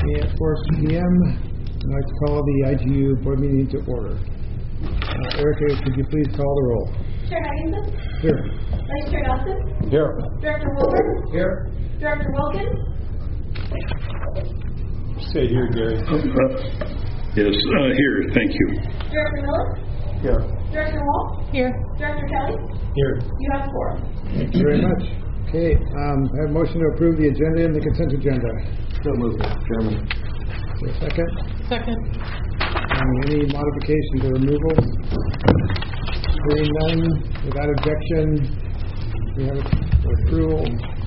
At 4 p.m., I'd like to call the IGU board meeting to order. Erica, could you please call the roll? Chair Higginson? Here. Vice Chair Dawson? Here. Director Wilbur? Here. Director Wilkins? Stay here, Gary. Yes, here. Thank you. Director Miller? Here. Director Wall? Here. Director Kelly? Here. You have 4. Thank you very much. Okay, I have a motion to approve the agenda and the consent agenda. So moved, Chairman. Is there a second? Second. Any modifications or removals? Hearing none, without objection, we have approval.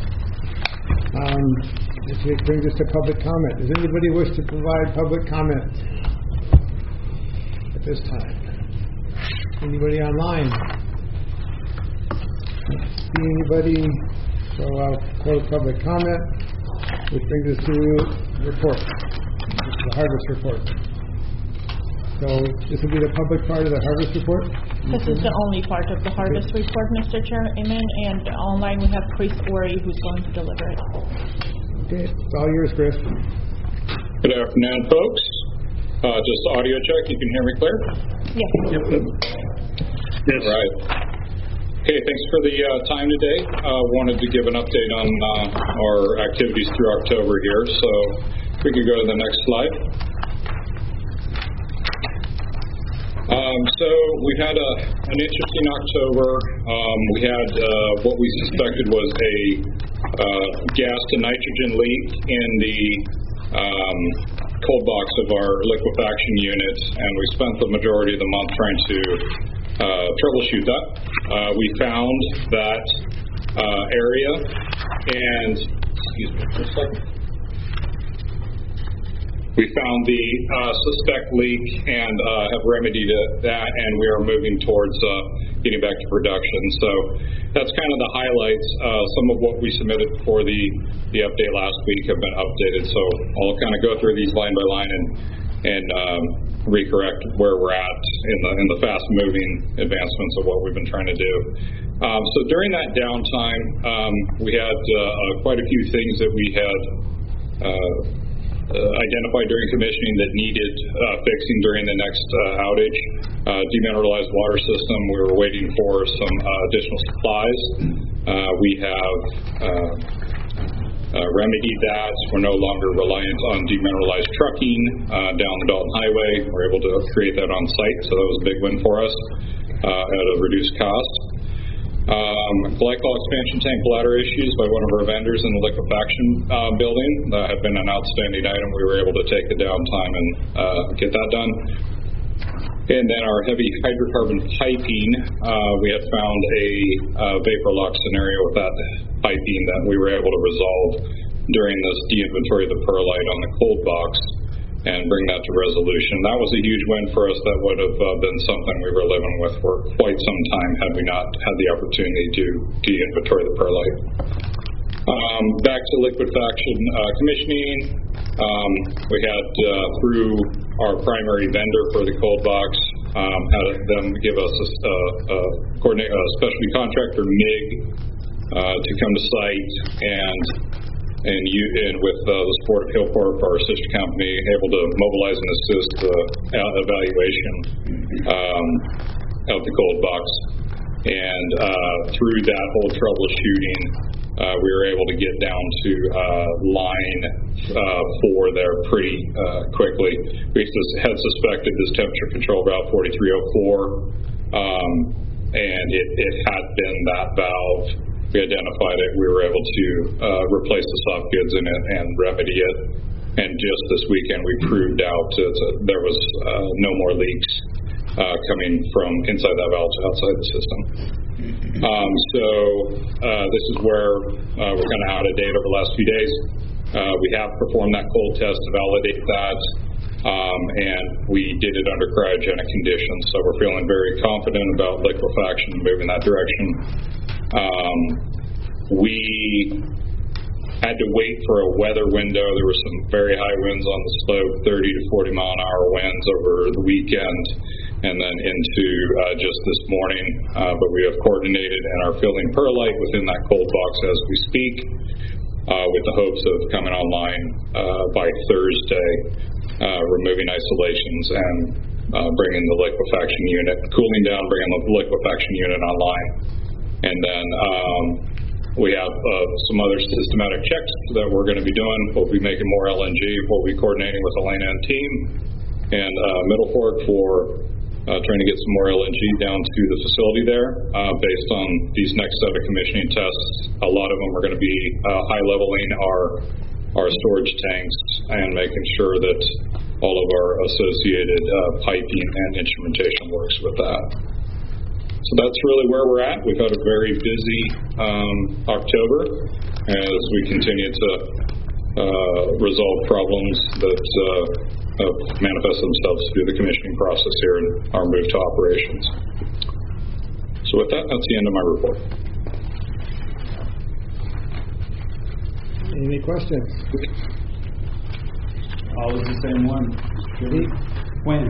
This brings us to public comment. Does anybody wish to provide public comment at this time? Anybody online? Don't see anybody, so I'll close public comment, which brings us to report. This is the harvest report. So this will be the public part of the harvest report? This is the only part of the harvest report, Mr. Chairman, and online we have Chris Orey who's going to deliver it. Okay, it's all yours, Chris. Good afternoon, folks. Just audio check. You can hear me clear? Yes. Yep. Yes. All right. Okay, thanks for the time today. Wanted to give an update on our activities through October here. So if we could go to the next slide. So we had an interesting October. We had what we suspected was a gas to nitrogen leak in the cold box of our liquefaction units, and we spent the majority of the month trying to troubleshoot that. We found that area, and excuse me for a second. We found the suspect leak and have remedied that, and we are moving towards getting back to production. So that's kind of the highlights. Some of what we submitted for the update last week have been updated. So I'll kind of go through these line by line and recorrect where we're at in the fast-moving advancements of what we've been trying to do. So during that downtime, we had quite a few things that we had identified during commissioning that needed fixing during the next outage. Demineralized water system, we were waiting for some additional supplies. We have remedied that. We're no longer reliant on demineralized trucking down the Dalton Highway. We're able to create that on site, so that was a big win for us at a reduced cost. Glycol expansion tank bladder issues by one of our vendors in the liquefaction building. That had been an outstanding item. We were able to take the downtime and get that done. And then our heavy hydrocarbon piping, we had found a vapor lock scenario with that piping that we were able to resolve during this de-inventory of the perlite on the cold box and bring that to resolution. That was a huge win for us. That would have been something we were living with for quite some time had we not had the opportunity to de-inventory the perlite. Back to liquefaction commissioning. We had, through our primary vendor for the cold box, had them give us a specialty contractor, MIG, to come to site and with the support of Hillcorp, our sister company, able to mobilize and assist the evaluation of the cold box. And through that whole troubleshooting, we were able to get down to line 4 there pretty quickly. We had suspected this temperature control valve 4304, and it had been that valve. We identified it. We were able to replace the soft goods in it and remedy it. And just this weekend, we proved out there was no more leaks coming from inside that valve to outside the system. So this is where we're kind of out of date over the last few days. We have performed that cold test to validate that, and we did it under cryogenic conditions. So we're feeling very confident about liquefaction and moving that direction. We had to wait for a weather window. There were some very high winds on the slope, 30 to 40 mile an hour winds over the weekend and then into just this morning. But we have coordinated and are filling perlite within that cold box as we speak. with the hopes of coming online by Thursday, removing isolations and bringing the liquefaction unit, cooling down, bringing the liquefaction unit online. And then we have some other systematic checks that we're going to be doing. We'll be making more LNG. We'll be coordinating with Elena and team and Middle Fork for trying to get some more LNG down to the facility there based on these next set of commissioning tests. A lot of them are going to be high leveling our storage tanks and making sure that all of our associated piping and instrumentation works with that. So that's really where we're at. We've had a very busy October as we continue to resolve problems that manifest themselves through the commissioning process here in our move to operations. So with that, that's the end of my report. Any questions? Always the same one. When?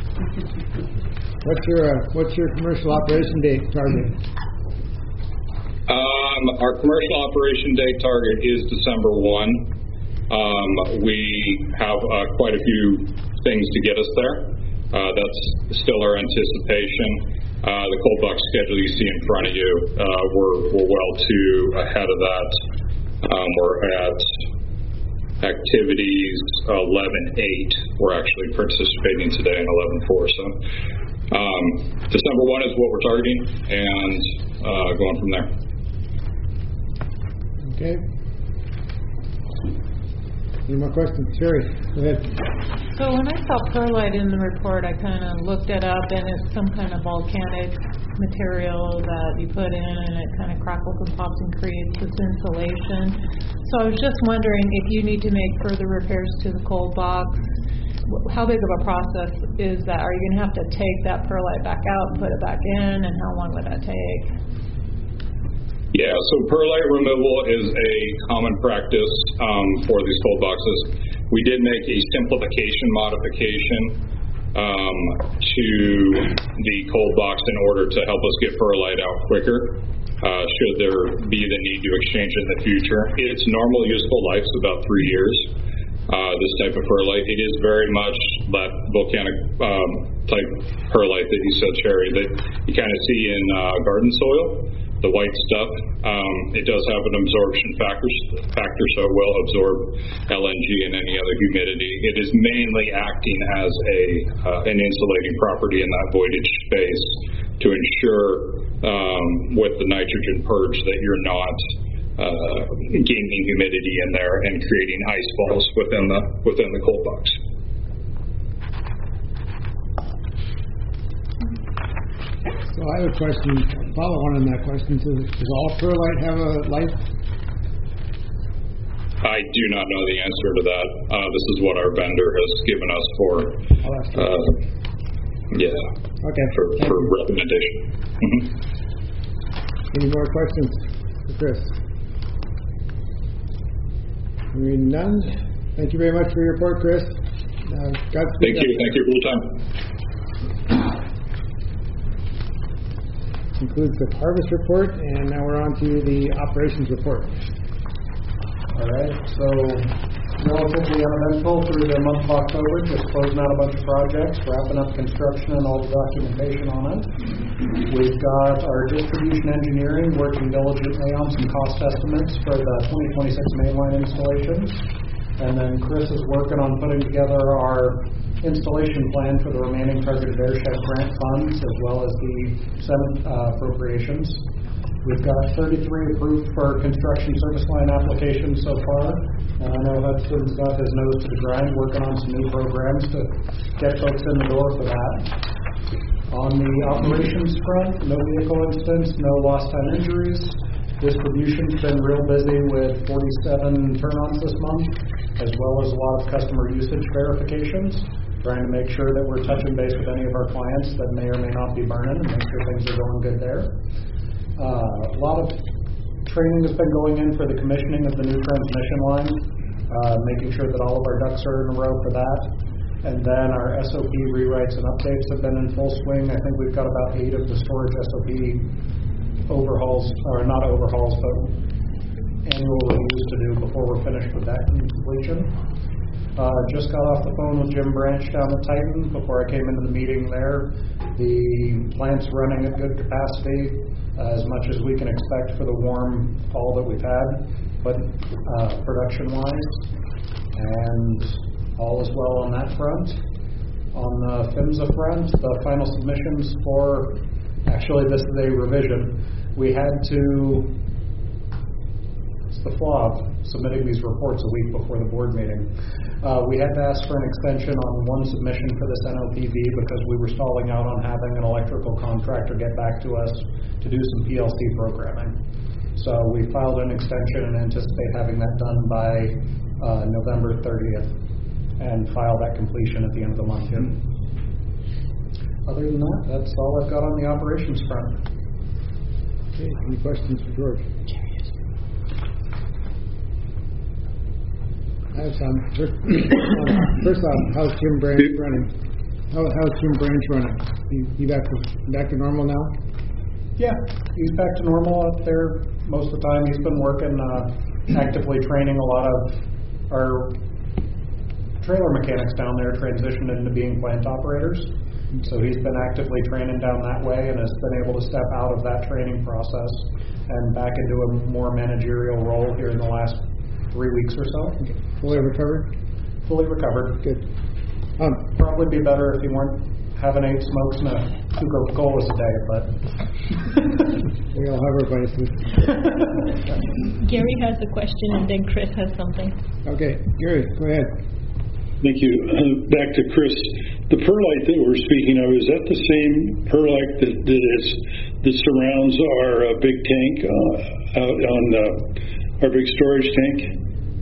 What's your commercial operation date target? Our commercial operation date target is December 1. We have quite a few things to get us there. That's still our anticipation. The cold box schedule you see in front of you, we're well ahead of that. We're at activities 11.8. We're actually participating today in 11.4. So December 1 is what we're targeting, and going from there. Okay. Any more questions? Sherry, go ahead. So when I saw perlite in the report, I kind of looked it up, and it's some kind of volcanic material that you put in, and it kind of crackles and pops and creates this insulation. So I was just wondering if you need to make further repairs to the cold box. How big of a process is that? Are you going to have to take that perlite back out and put it back in, and how long would that take? Yeah, so perlite removal is a common practice for these cold boxes. We did make a simplification modification to the cold box in order to help us get perlite out quicker, should there be the need to exchange it in the future. Its normal useful life is about 3 years. This type of perlite, it is very much that volcanic type perlite that you said, Sherry, that you kind of see in garden soil. The white stuff, it does have an absorption factor, so it will absorb LNG and any other humidity. It is mainly acting as an insulating property in that voidage space to ensure with the nitrogen purge that you're not gaining humidity in there and creating ice falls within the cold box. So I have a question, follow on that question. Does all perlite have a life? I do not know the answer to that. This is what our vendor has given us for, for recommendation. Any more questions for Chris? Hearing none. Thank you very much for your report, Chris. Thank you for your time. Concludes the harvest report, and now we're on to the operations report. All right, so relatively uneventful through the month of October, just closing out a bunch of projects, wrapping up construction and all the documentation on it. We've got our distribution engineering working diligently on some cost estimates for the 2026 mainline installations. And then Chris is working on putting together our installation plan for the remaining targeted airshed grant funds, as well as the Senate appropriations. We've got 33 approved for construction service line applications so far. And I know Hudson's got his nose to the grind working on some new programs to get folks in the door for that. On the operations front, no vehicle incidents, no lost time injuries. Distribution's been real busy with 47 turn-ons this month, as well as a lot of customer usage verifications, trying to make sure that we're touching base with any of our clients that may or may not be burning and make sure things are going good there. A lot of training has been going in for the commissioning of the new transmission line, making sure that all of our ducks are in a row for that. And then our SOP rewrites and updates have been in full swing. I think we've got about 8 of the storage SOP overhauls, or not overhauls, but annual reviews to do before we're finished with that completion. Just got off the phone with Jim Branch down at Titan before I came into the meeting there. The plant's running at good capacity, as much as we can expect for the warm fall that we've had, but production-wise, and all is well on that front. On the PHMSA front, the final submissions for, actually this is a revision, we had to, it's the flaw of submitting these reports a week before the board meeting. We had to ask for an extension on one submission for this NOPV because we were stalling out on having an electrical contractor get back to us to do some PLC programming. So we filed an extension and anticipate having that done by November 30th and file that completion at the end of the month here. Other than that, that's all I've got on the operations front. Okay, any questions for George? I have some. First off, how's Jim Branch running? How's Jim Branch running? He back to normal now? Yeah, he's back to normal out there most of the time. He's been working, actively training a lot of our trailer mechanics down there, transitioned into being plant operators. So he's been actively training down that way and has been able to step out of that training process and back into a more managerial role here in the last 3 weeks or so. Okay. Fully recovered? Fully recovered. Good. Probably be better if you weren't having 8 smokes and 2 Coca-Colas a day, but we all have our vices. Gary has a question and then Chris has something. Okay, Gary, go ahead. Thank you. Back to Chris. The perlite that we're speaking of, is that the same perlite that surrounds our big tank out on our big storage tank?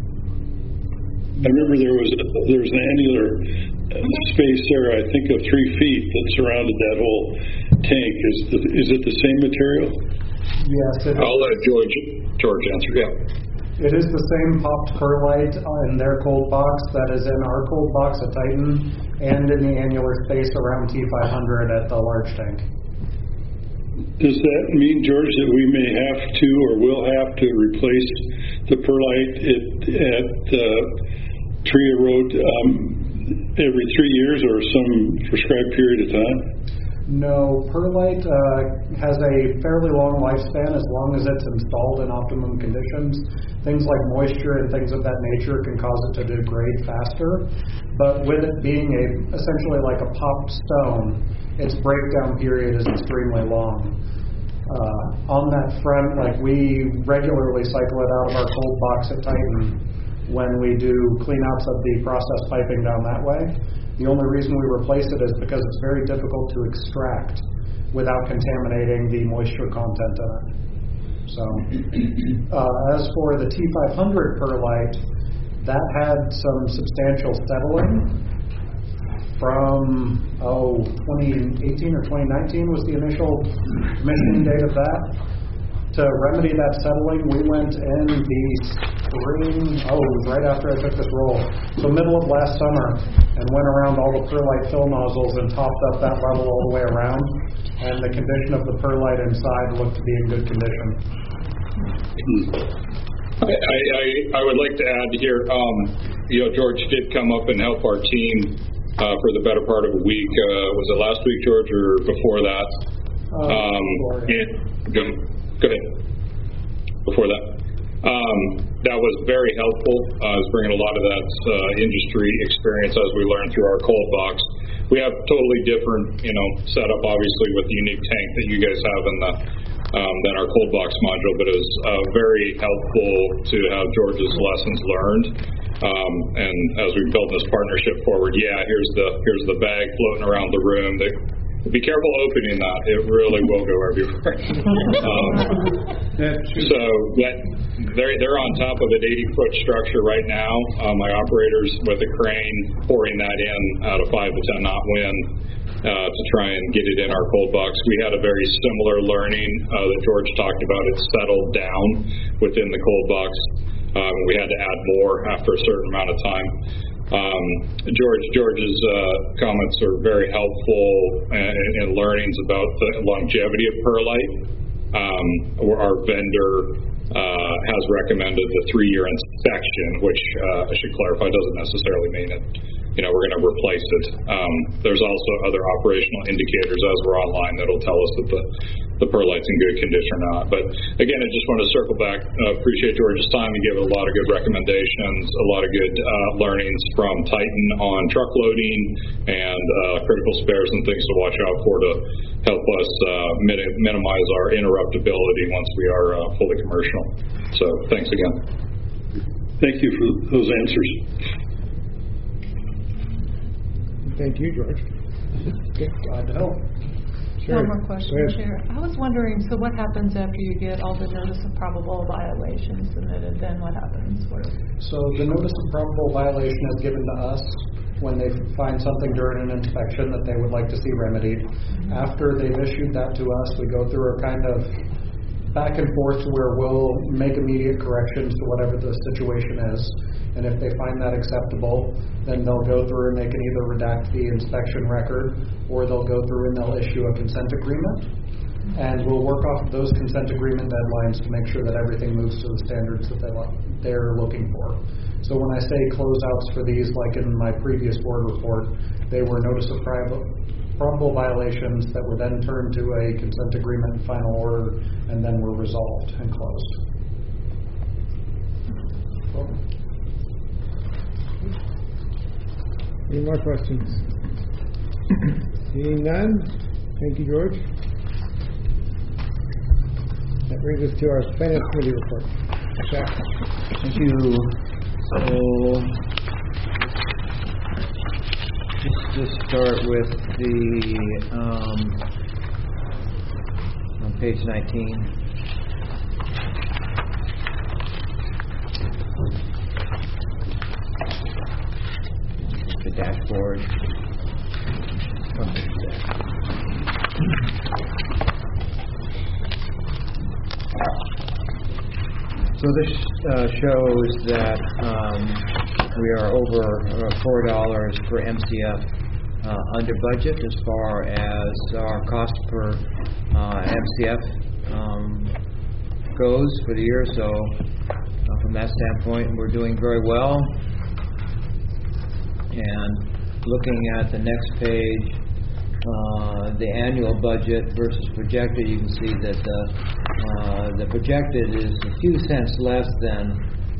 I remember there was an annular space there, I think of 3 feet, that surrounded that whole tank. Is it the same material? yes, I'll let George answer. Yeah. it is the same popped perlite in their cold box that is in our cold box at Titan and in the annular space around T500 at the large tank. Does that mean, George, that we may have to or will have to replace the perlite at Tria Road every 3 years or some prescribed period of time? No, perlite has a fairly long lifespan as long as it's installed in optimum conditions. Things like moisture and things of that nature can cause it to degrade faster. But with it being essentially like a popped stone, its breakdown period is extremely long. On that front, like we regularly cycle it out of our cold box at Titan when we do cleanouts of the process piping down that way. The only reason we replace it is because it's very difficult to extract without contaminating the moisture content in it. So, as for the T500 perlite, that had some substantial settling from 2018 or 2019 was the initial commissioning date of that. To remedy that settling, we went in the spring, it was right after I took this role, so middle of last summer, and went around all the perlite fill nozzles and topped up that level all the way around, and the condition of the perlite inside looked to be in good condition. I would like to add here, George did come up and help our team for the better part of a week. Was it last week, George, or before that? Go ahead. Before that. That was very helpful. I was bringing a lot of that industry experience as we learned through our cold box. We have totally different, setup, obviously, with the unique tank that you guys have in than our cold box module, but it was very helpful to have George's lessons learned. And as we build this partnership forward, here's the bag floating around the room. Be careful opening that; it really will go everywhere. So they're on top of an 80-foot structure right now. My operators with a crane pouring that in out of 5 to 10 knot wind to try and get it in our cold box. We had a very similar learning that George talked about. It settled down within the cold box. We had to add more after a certain amount of time. George's comments are very helpful in learnings about the longevity of perlite. Our vendor has recommended the 3-year inspection, which I should clarify doesn't necessarily mean that we're going to replace it. There's also other operational indicators as we're online that'll tell us that the perlite's in good condition or not. But again, I just want to circle back. Appreciate George's time. He gave a lot of good recommendations, a lot of good learnings from Titan on truck loading and critical spares and things to watch out for to help us minimize our interruptibility once we are fully commercial. So thanks again. Thank you for those answers. Thank you, George. Glad to help. Sure. One more question, Go ahead. Chair. I was wondering, so what happens after you get all the notice of probable violations submitted? Then what happens? So the notice of probable violation is given to us when they find something during an inspection that they would like to see remedied. After they've issued that to us, we go through a kind of back and forth to where we'll make immediate corrections to whatever the situation is. And if they find that acceptable, then they'll go through and they can either redact the inspection record or they'll go through and they'll issue a consent agreement. And we'll work off those consent agreement deadlines to make sure that everything moves to the standards that they're looking for. So when I say closeouts for these, like in my previous board report, they were notice of probable violations that were then turned to a consent agreement and final order and then were resolved and closed. Any more questions? Seeing none, thank you, George. That brings us to our Finance Committee report. Jack. Thank you. So, just start with the on page 19. The dashboard. So this shows that we are over $4 per MCF under budget as far as our cost per MCF goes for the year. So from that standpoint, we're doing very well. And looking at the next page, the annual budget versus projected, you can see that the projected is a few cents less than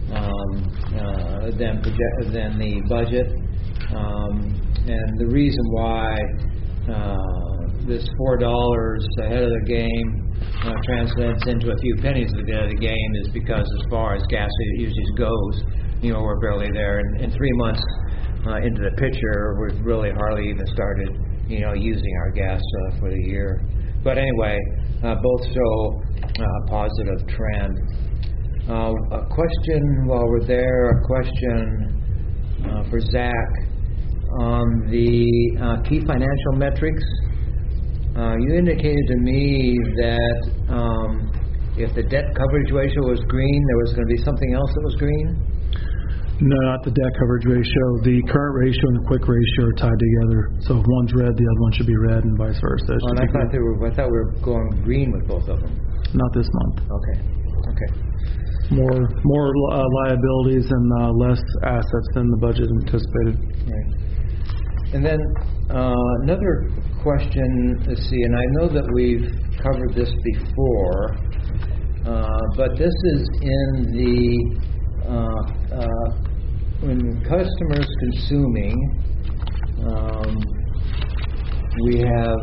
the budget, and the reason why this $4 ahead of the game translates into a few pennies ahead of the game is because as far as gas usage goes, we're barely there. In 3 months into the picture, we've really hardly even started using our gas for the year. But anyway, both show a positive trend. A question while we're there, a question for Zach on the key financial metrics. You indicated to me that if the debt coverage ratio was green, there was going to be something else that was green? No, not the debt coverage ratio. The current ratio and the quick ratio are tied together. So if one's red, the other one should be red, and vice versa. I thought we were going green with both of them. Not this month. Okay. More liabilities and less assets than the budget anticipated. Right. And then another question. Let's see. And I know that we've covered this before, but this is in the when customers consuming, we have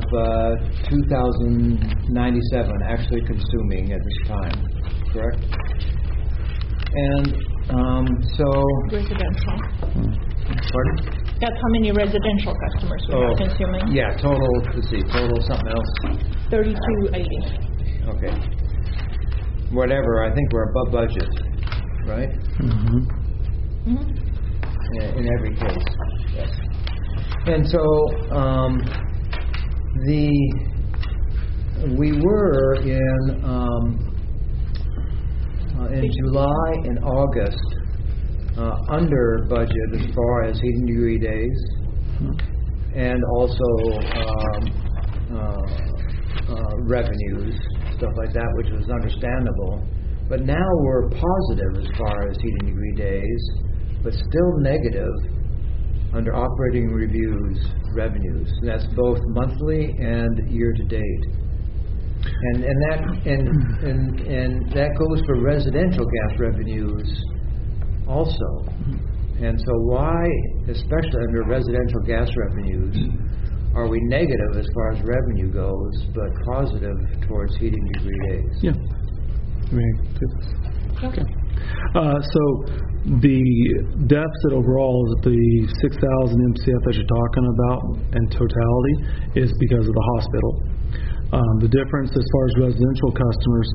2,097 actually consuming at this time, correct? And so... Residential. Pardon? That's how many residential customers we are consuming. Yeah, total, let's see, total something else. 3280. Okay. Whatever, I think we're above budget, right? In every case, yes. And so we were in July and August under budget as far as heating degree days, and also revenues, stuff like that, which was understandable. But now we're positive as far as heating degree days, but still negative under operating reviews revenues. And that's both monthly and year to date. And that goes for residential gas revenues also. And so why, especially under residential gas revenues, are we negative as far as revenue goes, but positive towards heating degree days? Yeah. Okay. So the deficit overall is the 6,000 MCF that you're talking about in totality is because of the hospital. The difference as far as residential customers,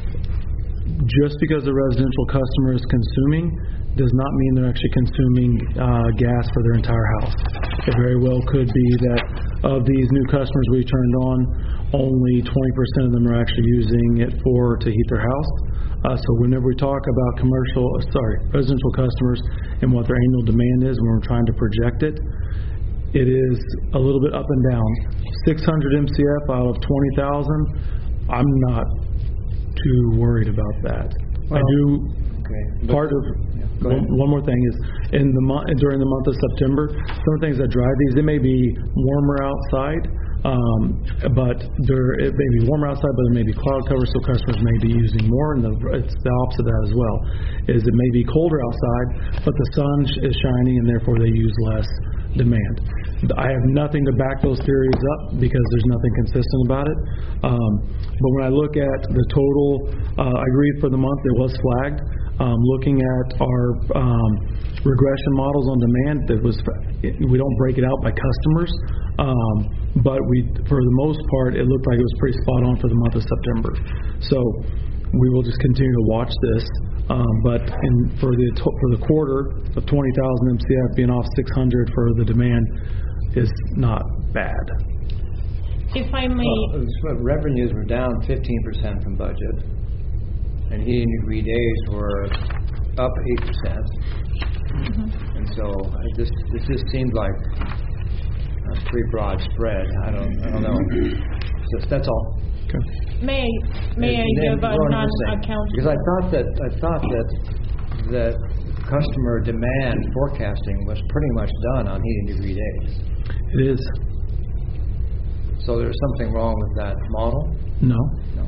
just because a residential customer is consuming does not mean they're actually consuming gas for their entire house. It very well could be that of these new customers we turned on, only 20% of them are actually using it to heat their house. So whenever we talk about residential customers and what their annual demand is when we're trying to project it, it is a little bit up and down. 600 MCF out of 20,000, I'm not too worried about that. Well, I do. Okay. One more thing is during the month of September, some of the things that drive these, it may be warmer outside, but it may be warmer outside, but there may be cloud cover, so customers may be using more. And it's the opposite of that as well. Is it may be colder outside, but the sun is shining, and therefore they use less demand. I have nothing to back those theories up because there's nothing consistent about it. But when I look at the total, I agree for the month it was flagged. Looking at our regression models on demand, we don't break it out by customers, but for the most part, it looked like it was pretty spot on for the month of September. So we will just continue to watch this. But for the quarter of 20,000 MCF being off 600 for the demand is not bad. If I may... revenues were down 15% from budget, and heating degree days were up 8%. And so this just seemed like a pretty broad spread. I don't know. So that's all. Okay. May I give a non-account? Because I thought that customer demand forecasting was pretty much done on heating degree days. It is. So there's something wrong with that model? No.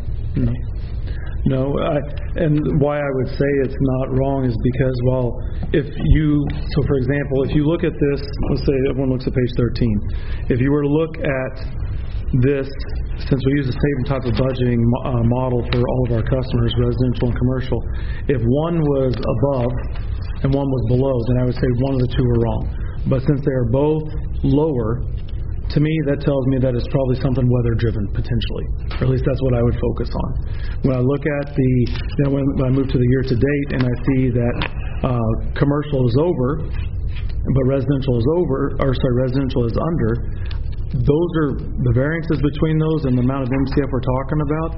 And why I would say it's not wrong is because, for example, if you look at this, let's say everyone looks at page 13. If you were to look at this, since we use the same type of budgeting model for all of our customers, residential and commercial, if one was above and one was below, then I would say one of the two are wrong. But since they are both lower, to me that tells me that it's probably something weather driven potentially, or at least that's what I would focus on. When I look at when I move to the year to date and I see that commercial is over, but residential is under, those are the variances between those and the amount of MCF we're talking about.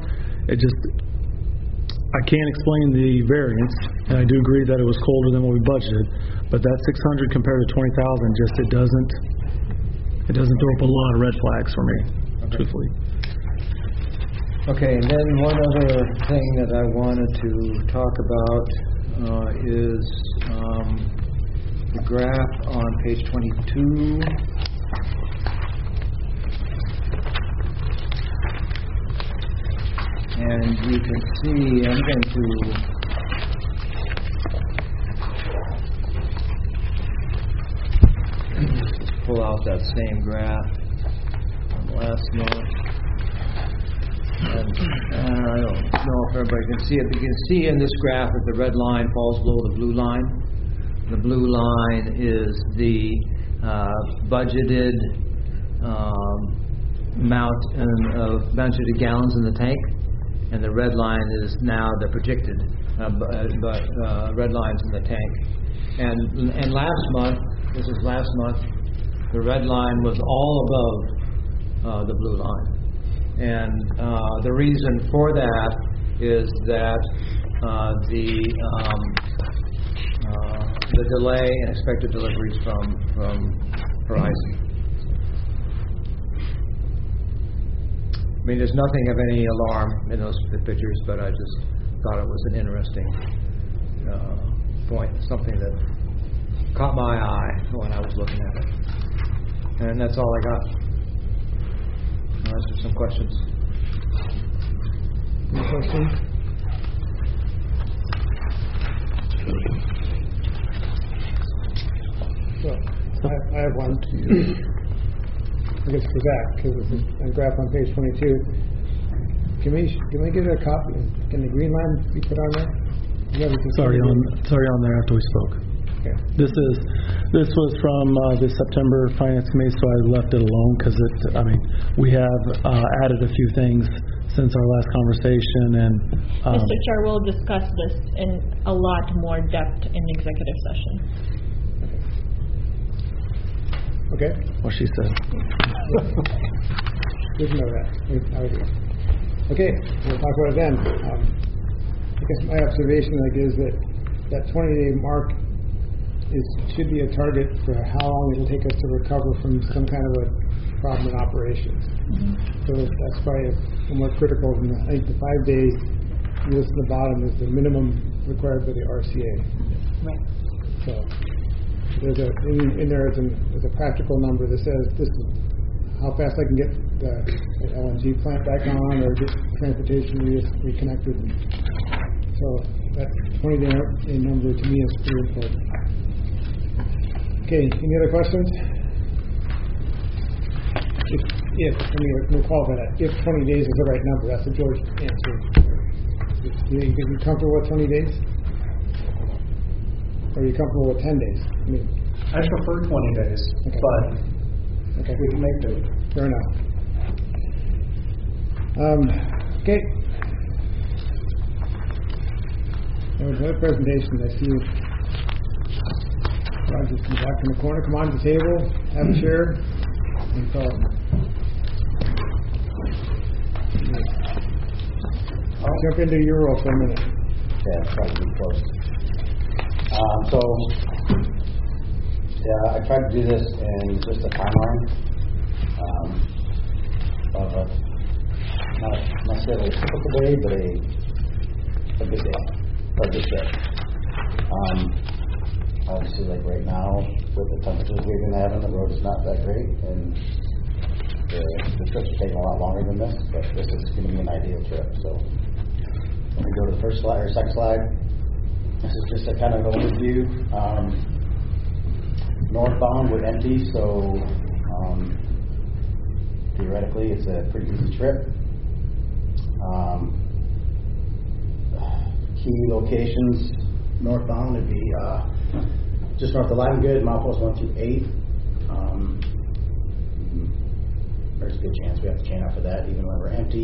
I can't explain the variance, and I do agree that it was colder than what we budgeted, but that 600 compared to 20,000 it doesn't throw up a lot of red flags for me, truthfully. Okay, and then one other thing that I wanted to talk about is the graph on page 22. And you can see, I'm going to pull out that same graph from last month. And I don't know if everybody can see it, but you can see in this graph that the red line falls below the blue line. The blue line is the budgeted budgeted gallons in the tank. And the red line is now the predicted red lines in the tank. And last month, the red line was all above the blue line. And the reason for that is that the delay in expected deliveries from Horizon. I mean, there's nothing of any alarm in those pictures, but I just thought it was an interesting point, something that caught my eye when I was looking at it. And that's all I got. I'll answer some questions. Any questions? So, I have one. I guess for Zach, because it's a graph on page 22. Can we get a copy? Can the green line be put on there? Sorry on there after we spoke. Okay. This was from the September Finance Committee, so I left it alone because we have added a few things since our last conversation, and Mr. Chair, we'll discuss this in a lot more depth in executive session. Okay. What she said. Didn't know that. I agree. Okay, we'll talk about it then. I guess my observation is that 20-day mark should be a target for how long it'll take us to recover from some kind of a problem in operations. Mm-hmm. So that's probably more critical than I think the 5 days. You listen to the bottom is the minimum required by the RCA. Right. So there's there's a practical number that says this is how fast I can get the LNG plant back on or get transportation reconnected. So that 20-day number to me is pretty important. Okay, any other questions? We'll qualify that. If 20 days is the right number, that's the George answer. You comfortable with 20 days? Or are you comfortable with 10 days? I prefer 20 days, okay. But we can make do. Fair enough. Okay. Another presentation. I see Roger's come back in the corner. Come on to the table. Have a chair. And I'll jump into your role for a minute. Yeah, it's probably close. I tried to do this in just a timeline of not necessarily a typical day, but a good day, or a good trip. Obviously, like right now, with the temperatures we've been having, the road is not that great, and the trips are taking a lot longer than this, but this is going to be an ideal trip. So, when we go to the first slide, or second slide, this is just a kind of overview. Northbound, we're empty, so theoretically it's a pretty easy trip. Key locations northbound would be just north of Limegood, milepost 1 through 8. There's a good chance we have to chain up for that even when we're empty.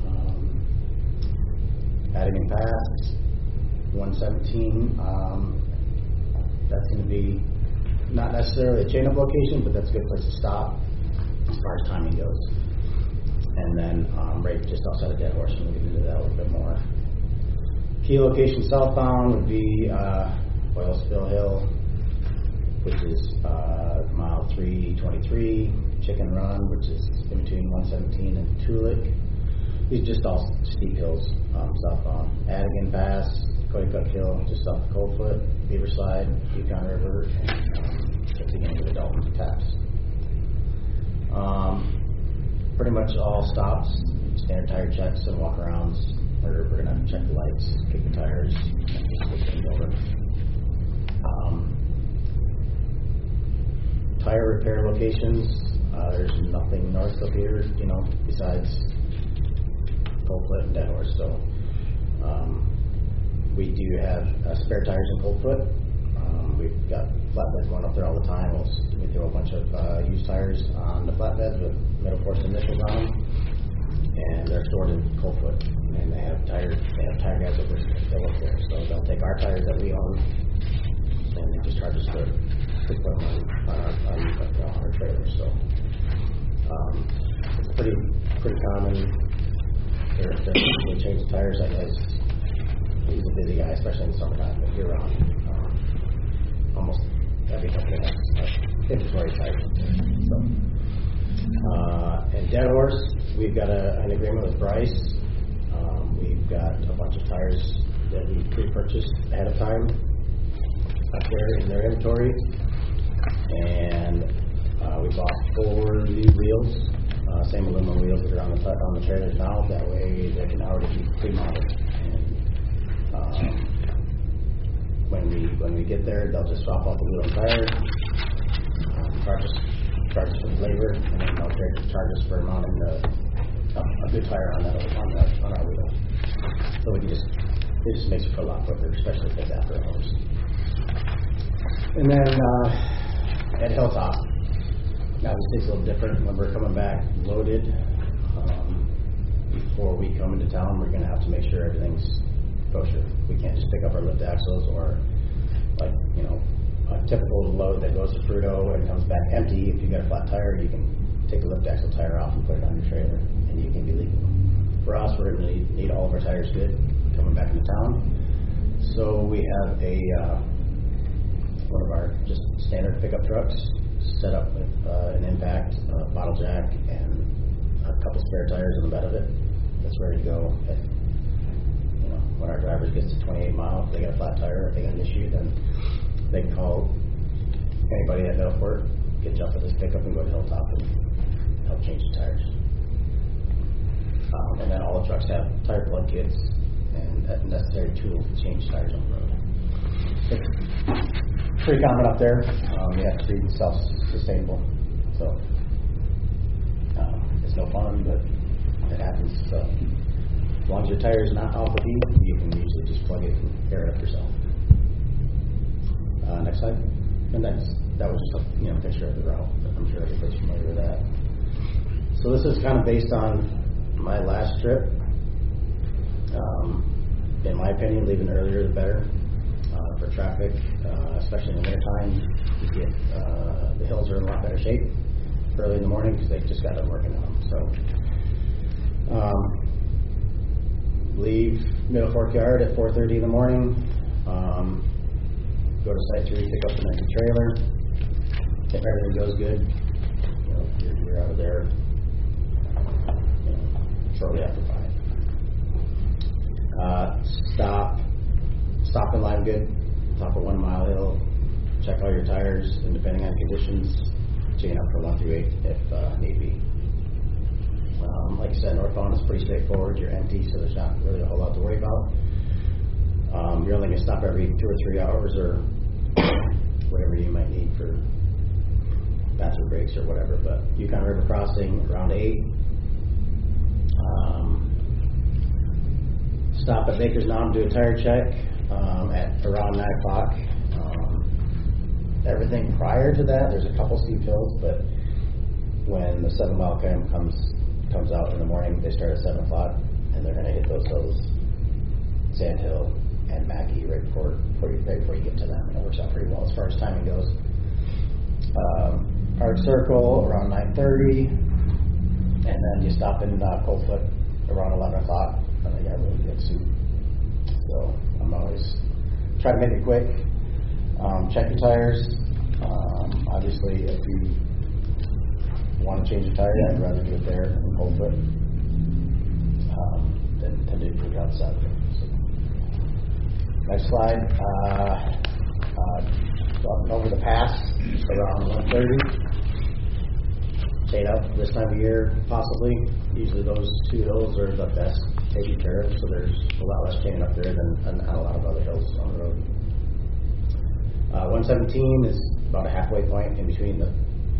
Adigan Pass, 117. That's going to be not necessarily a chain-up location, but that's a good place to stop as far as timing goes. And then right just outside of Dead Horse, and we'll get into that a little bit more. Key location southbound would be Oilspill Hill, which is mile 323, Chicken Run, which is in between 117 and Tulick. These are just all steep hills southbound. Adigan Pass, Coyote Hill, just off the Coldfoot, Beaver Slide, Yukon River, and at the end of the Dalton Taps. Pretty much all stops, standard tire checks and walk-arounds. We're going to have to check the lights, kick the tires, and just switch things over. Tire repair locations, there's nothing north of here, besides Coldfoot and Dead Horse. So we do have spare tires in Coldfoot. We've got flatbeds going up there all the time. We throw a bunch of used tires on the flatbeds with Middle Force initials on them, and they're stored in Coldfoot. And they have tire guys that work there. So they'll take our tires that we own, and they just charge us to put them on our trailers. So it's pretty common. They change the tires. He's a busy guy, especially in the summertime, but year-round. Almost every company has inventory tires. So, and Dead Horse, we've got an agreement with Bryce. We've got a bunch of tires that we pre-purchased ahead of time up there in their inventory. And we bought 4 new wheels, same aluminum wheels that are on the trailers now. That way they can already be pre-mounted. And when we get there, they'll just swap out the wheel and tire, charge us for labor, and then they'll charge us for mounting a good tire on our wheel. So it just makes it go a lot quicker, especially if it's after hours. And then at Hilltop, obviously it's a little different when we're coming back loaded. Before we come into town, we're going to have to make sure everything's kosher. We can't just pick up our lift axles or a typical load that goes to Fruto and comes back empty. If you've got a flat tire, you can take the lift axle tire off and put it on your trailer, and you can be legal. For us, we're going to need all of our tires good coming back into town. So we have one of our just standard pickup trucks set up with an impact, bottle jack, and a couple spare tires in the bed of it. That's ready to go. When our drivers get to 28 miles, if they got a flat tire, if they got an issue, then they can call anybody at Middleport, get jump in this pickup and go to Hilltop and help change the tires. And then all the trucks have tire plug kits and necessary tools to change tires on the road. It's pretty common up there. You have to be self-sustainable. So it's no fun, but it happens. So as long as your tire is not off the heat, you can usually just plug it and air it up yourself. Next slide. And that was just a picture of the route. I'm sure everybody's familiar with that. So this is kind of based on my last trip. In my opinion, leaving earlier the better for traffic, especially in the wintertime. The hills are in a lot better shape early in the morning because they've just got done working on them. So leave Middle Fork Yard at 4:30 in the morning. Go to Site 3, pick up an empty trailer. If everything goes good, you're out of there shortly after 5. Stop in Lime Good, top of 1 Mile Hill. Check all your tires, and depending on conditions, chain up for 1 through 8 if need be. Like I said, northbound is pretty straightforward. You're empty, so there's not really a whole lot to worry about. You're only going to stop every 2 or 3 hours or whatever you might need for bathroom breaks or whatever. But Yukon River Crossing around 8. Stop at Baker's Knob, do a tire check at around 9 o'clock. Everything prior to that, there's a couple steep hills, but when the 7 mile cam comes out in the morning, they start at 7 o'clock, and they're going to hit those hills, Sand Hill and Mackey, right before you get to them, and it works out pretty well as far as timing goes. Park Circle around 9:30, and then you stop in Coldfoot around 11 o'clock, and they got a really good soup. So I'm always try to make it quick. Check your tires. Obviously, if you want to change a tire, I'd rather do it there in Coldfoot than do it outside. So, next slide. Over the pass, around 1:30. Chain up this time of year, possibly. Usually those 2 hills are the best taken care of, so there's a lot less chain up there than on a lot of other hills on the road. 117 is about a halfway point in between the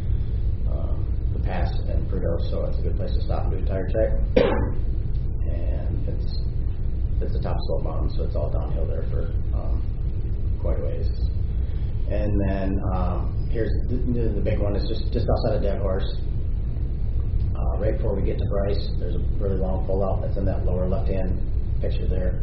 pass and Prudhoe, so it's a good place to stop and do a tire check. And it's the top slope mountain, so it's all downhill there for quite a ways. And then here's the big one. It's just outside of Dead Horse. Right before we get to Bryce, there's a really long pull out that's in that lower left-hand picture there.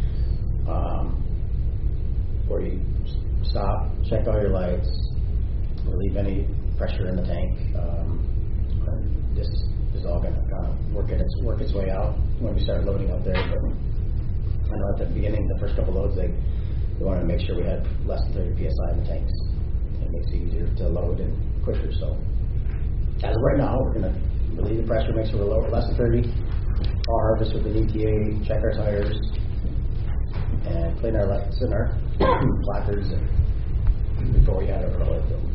Where you stop, check all your lights, relieve any pressure in the tank. This is all going to kind of work its way out when we start loading up there. But I know at the beginning, the first couple loads, they wanted to make sure we had less than 30 psi in the tanks. It makes it easier to load and quicker. So as of right now, we're going to relieve the pressure, make sure we're lower, less than 30. fall harvest with an ETA, check our tires, and clean our lights and our placards before we had our roller field.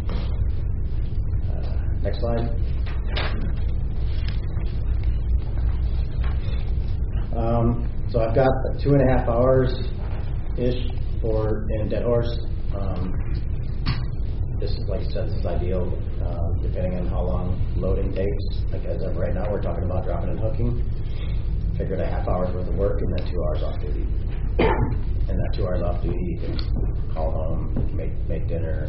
Next slide. So I've got 2.5 hours-ish in Dead Horse. This is, like I said, this is ideal, depending on how long loading takes. Like as of right now, we're talking about dropping and hooking. Figured a half hour's worth of work and then 2 hours off duty. And that 2 hours off duty, you can call home, make dinner,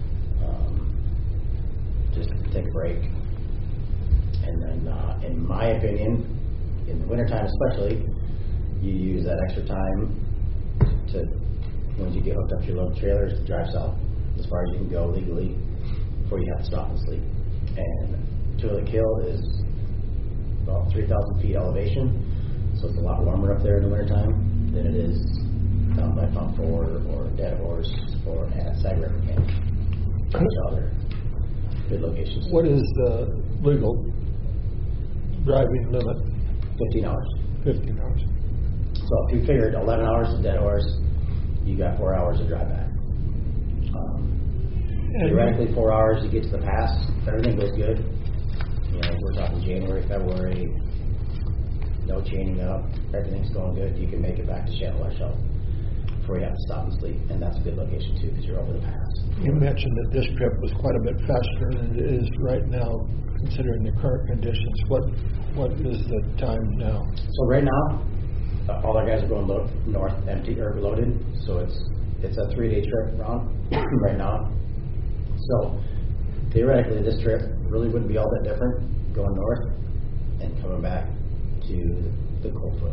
just take a break. And then, in my opinion, in the wintertime especially, you use that extra time to once you get hooked up to your load trailers, to drive south as far as you can go legally before you have to stop and sleep. And Toilet Kill is about 3,000 feet elevation, so it's a lot warmer up there in the wintertime than it is down by Pump 4 or Dead Horse or at Sag River Camp. Which other good locations. What is the legal driving limit? 15 hours. 15 hours. So if you figured 11 hours to Dead Horse, you got 4 hours to drive back. Theoretically, 4 hours to get to the pass. If everything goes good, you know, we're talking January, February, no chaining up, everything's going good, you can make it back to Chandler Shelf before you have to stop and sleep. And that's a good location too, because you're over the pass. You mentioned that this trip was quite a bit faster than it is right now, considering the current conditions. What is the time now? So right now, all our guys are going north empty or loaded, so it's a 3-day trip round right now. So theoretically, this trip really wouldn't be all that different going north and coming back to the Coldfoot.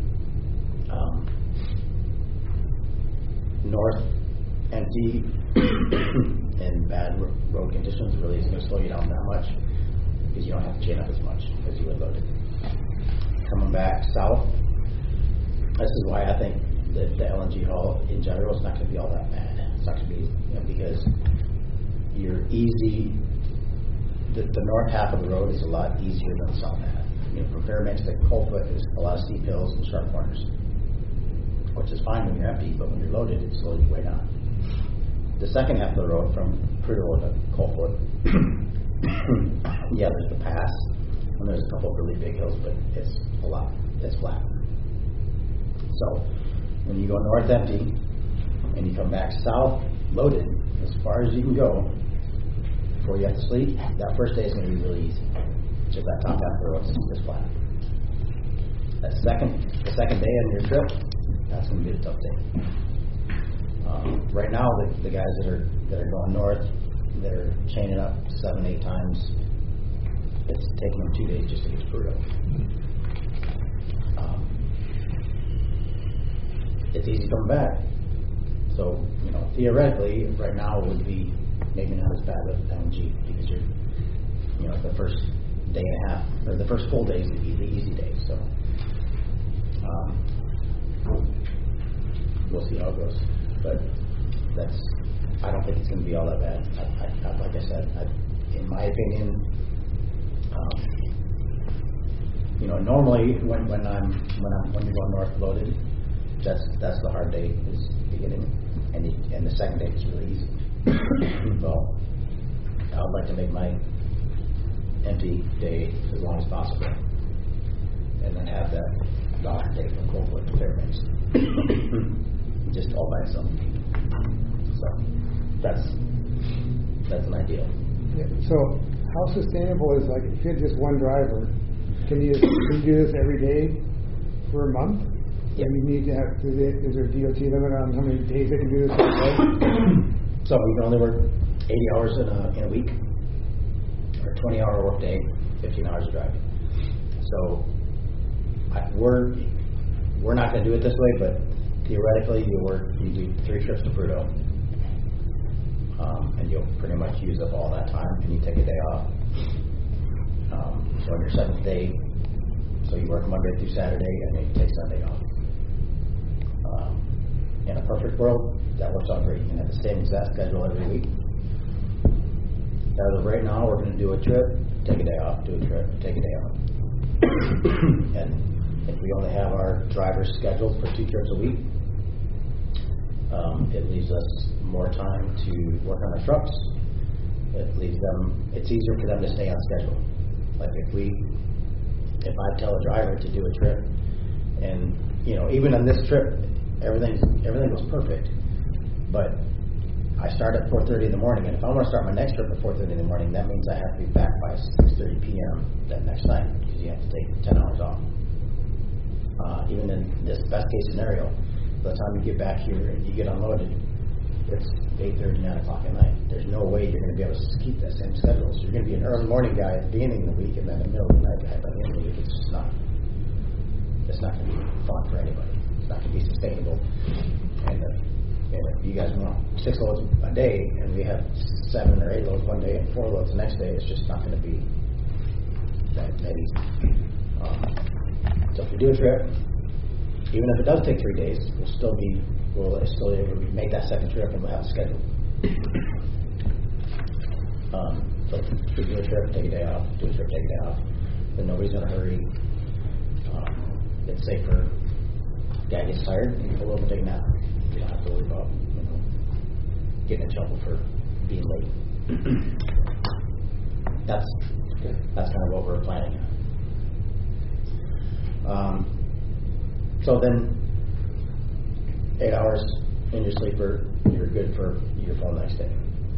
North empty and bad road conditions really isn't going to slow you down that much because you don't have to chain up as much as you would loaded. Coming back south, this is why I think that the LNG haul in general is not going to be all that bad. It's not going to be, because you're easy. The north half of the road is a lot easier than the south half. From Fairbanks to Coldfoot, there's a lot of steep hills and sharp corners, which is fine when you're empty, but when you're loaded, it slows you way down. The second half of the road from Prudhoe to Coldfoot, yeah, there's the pass, and there's a couple of really big hills, but it's flat. So when you go north empty and you come back south loaded as far as you can go before you have to sleep, that first day is going to be really easy. Just that top half of the road is flat. The second day on your trip, that's going to be a tough day. Right now, the guys that are going north, they're chaining up 7-8 times. It's taking them 2 days just to get to Prudhoe. It's easy coming back. So, theoretically, right now it would be maybe not as bad with LNG because you're, the first day and a half, or the first full day is the easy day. So, we'll see how it goes. But I don't think it's going to be all that bad. Like I said, in my opinion, normally when you're going north loaded, that's the hard day is beginning, and the second day is really easy. Well, I would like to make my empty day as long as possible, and then have that last day from Coldfoot to Fairbanks just all by itself. So that's an ideal. Yeah, so how sustainable is, like, if you had just one driver, can you do this every day for a month? Yeah. And you need to have, is there a DOT limit on how many days they can do this in a day? So we can only work 80 hours in a week, or 20-hour work day, 15 hours of driving. So we're not going to do it this way, but theoretically you do 3 trips to Prudhoe, and you'll pretty much use up all that time, and you take a day off. So on your 7th day, so you work Monday through Saturday, and then you take Sunday off. In a perfect world, that works out great. You can have the same exact schedule every week. As of right now, we're going to do a trip, take a day off, do a trip, take a day off. And if we only have our drivers scheduled for 2 trips a week, it leaves us more time to work on our trucks. It's easier for them to stay on schedule. Like if I tell a driver to do a trip, and even on this trip, everything was perfect, but I start at 4:30 in the morning, and if I want to start my next trip at 4:30 in the morning, that means I have to be back by 6:30 p.m. that next night, because you have to take 10 hours off. Even in this best case scenario, by the time you get back here and you get unloaded, it's 8:30, 9 o'clock at night. There's no way you're going to be able to keep that same schedule. So you're going to be an early morning guy at the beginning of the week, and then a middle of the night guy by the end of the week. It's just not. It's not going to be fun for anybody. It's not going to be sustainable. And if you guys want 6 loads a day, and we have 7 or 8 loads one day and 4 loads the next day, it's just not going to be that easy. So if we do a trip, even if it does take 3 days, we'll still able to make that second trip, and we'll have a schedule. So if we do a trip, take a day off. Do a trip, take a day off. Then nobody's in a hurry. It's safer. Guy gets tired, you can pull over and take a nap. You don't have to worry about getting in trouble for being late. That's kind of what we're planning. So then 8 hours in your sleeper, you're good for your full next day.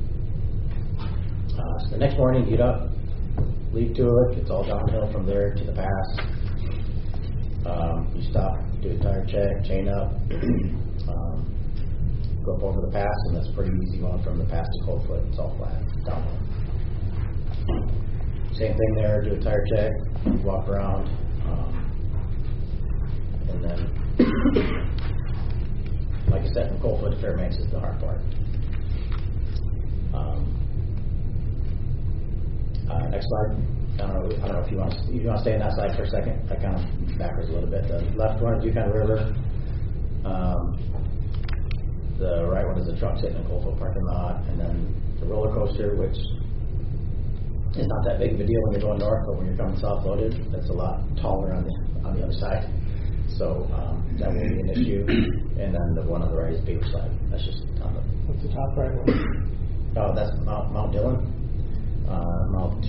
So the next morning, get up, leave Tulik. It's all downhill from there to the pass. You stop, do a tire check, chain up, go up over the pass, and that's pretty easy going from the pass to Coldfoot. It's all flat, downhill. Same thing there, do a tire check, walk around, and then, like I said, from Coldfoot to Fairbanks is the hard part. Next slide. I don't know if you want to stay on that side for a second. I kind of backwards a little bit. The left one is Yukon River. The right one is the truck sitting in Coldfoot parking lot, and then the roller coaster, which is not that big of a deal when you're going north, but when you're coming south loaded, that's a lot taller on the other side. So that won't be an issue. And then the one on the right is Beaver Slide. That's just on the. What's the top right one? Oh, that's Mount Dillon. Mount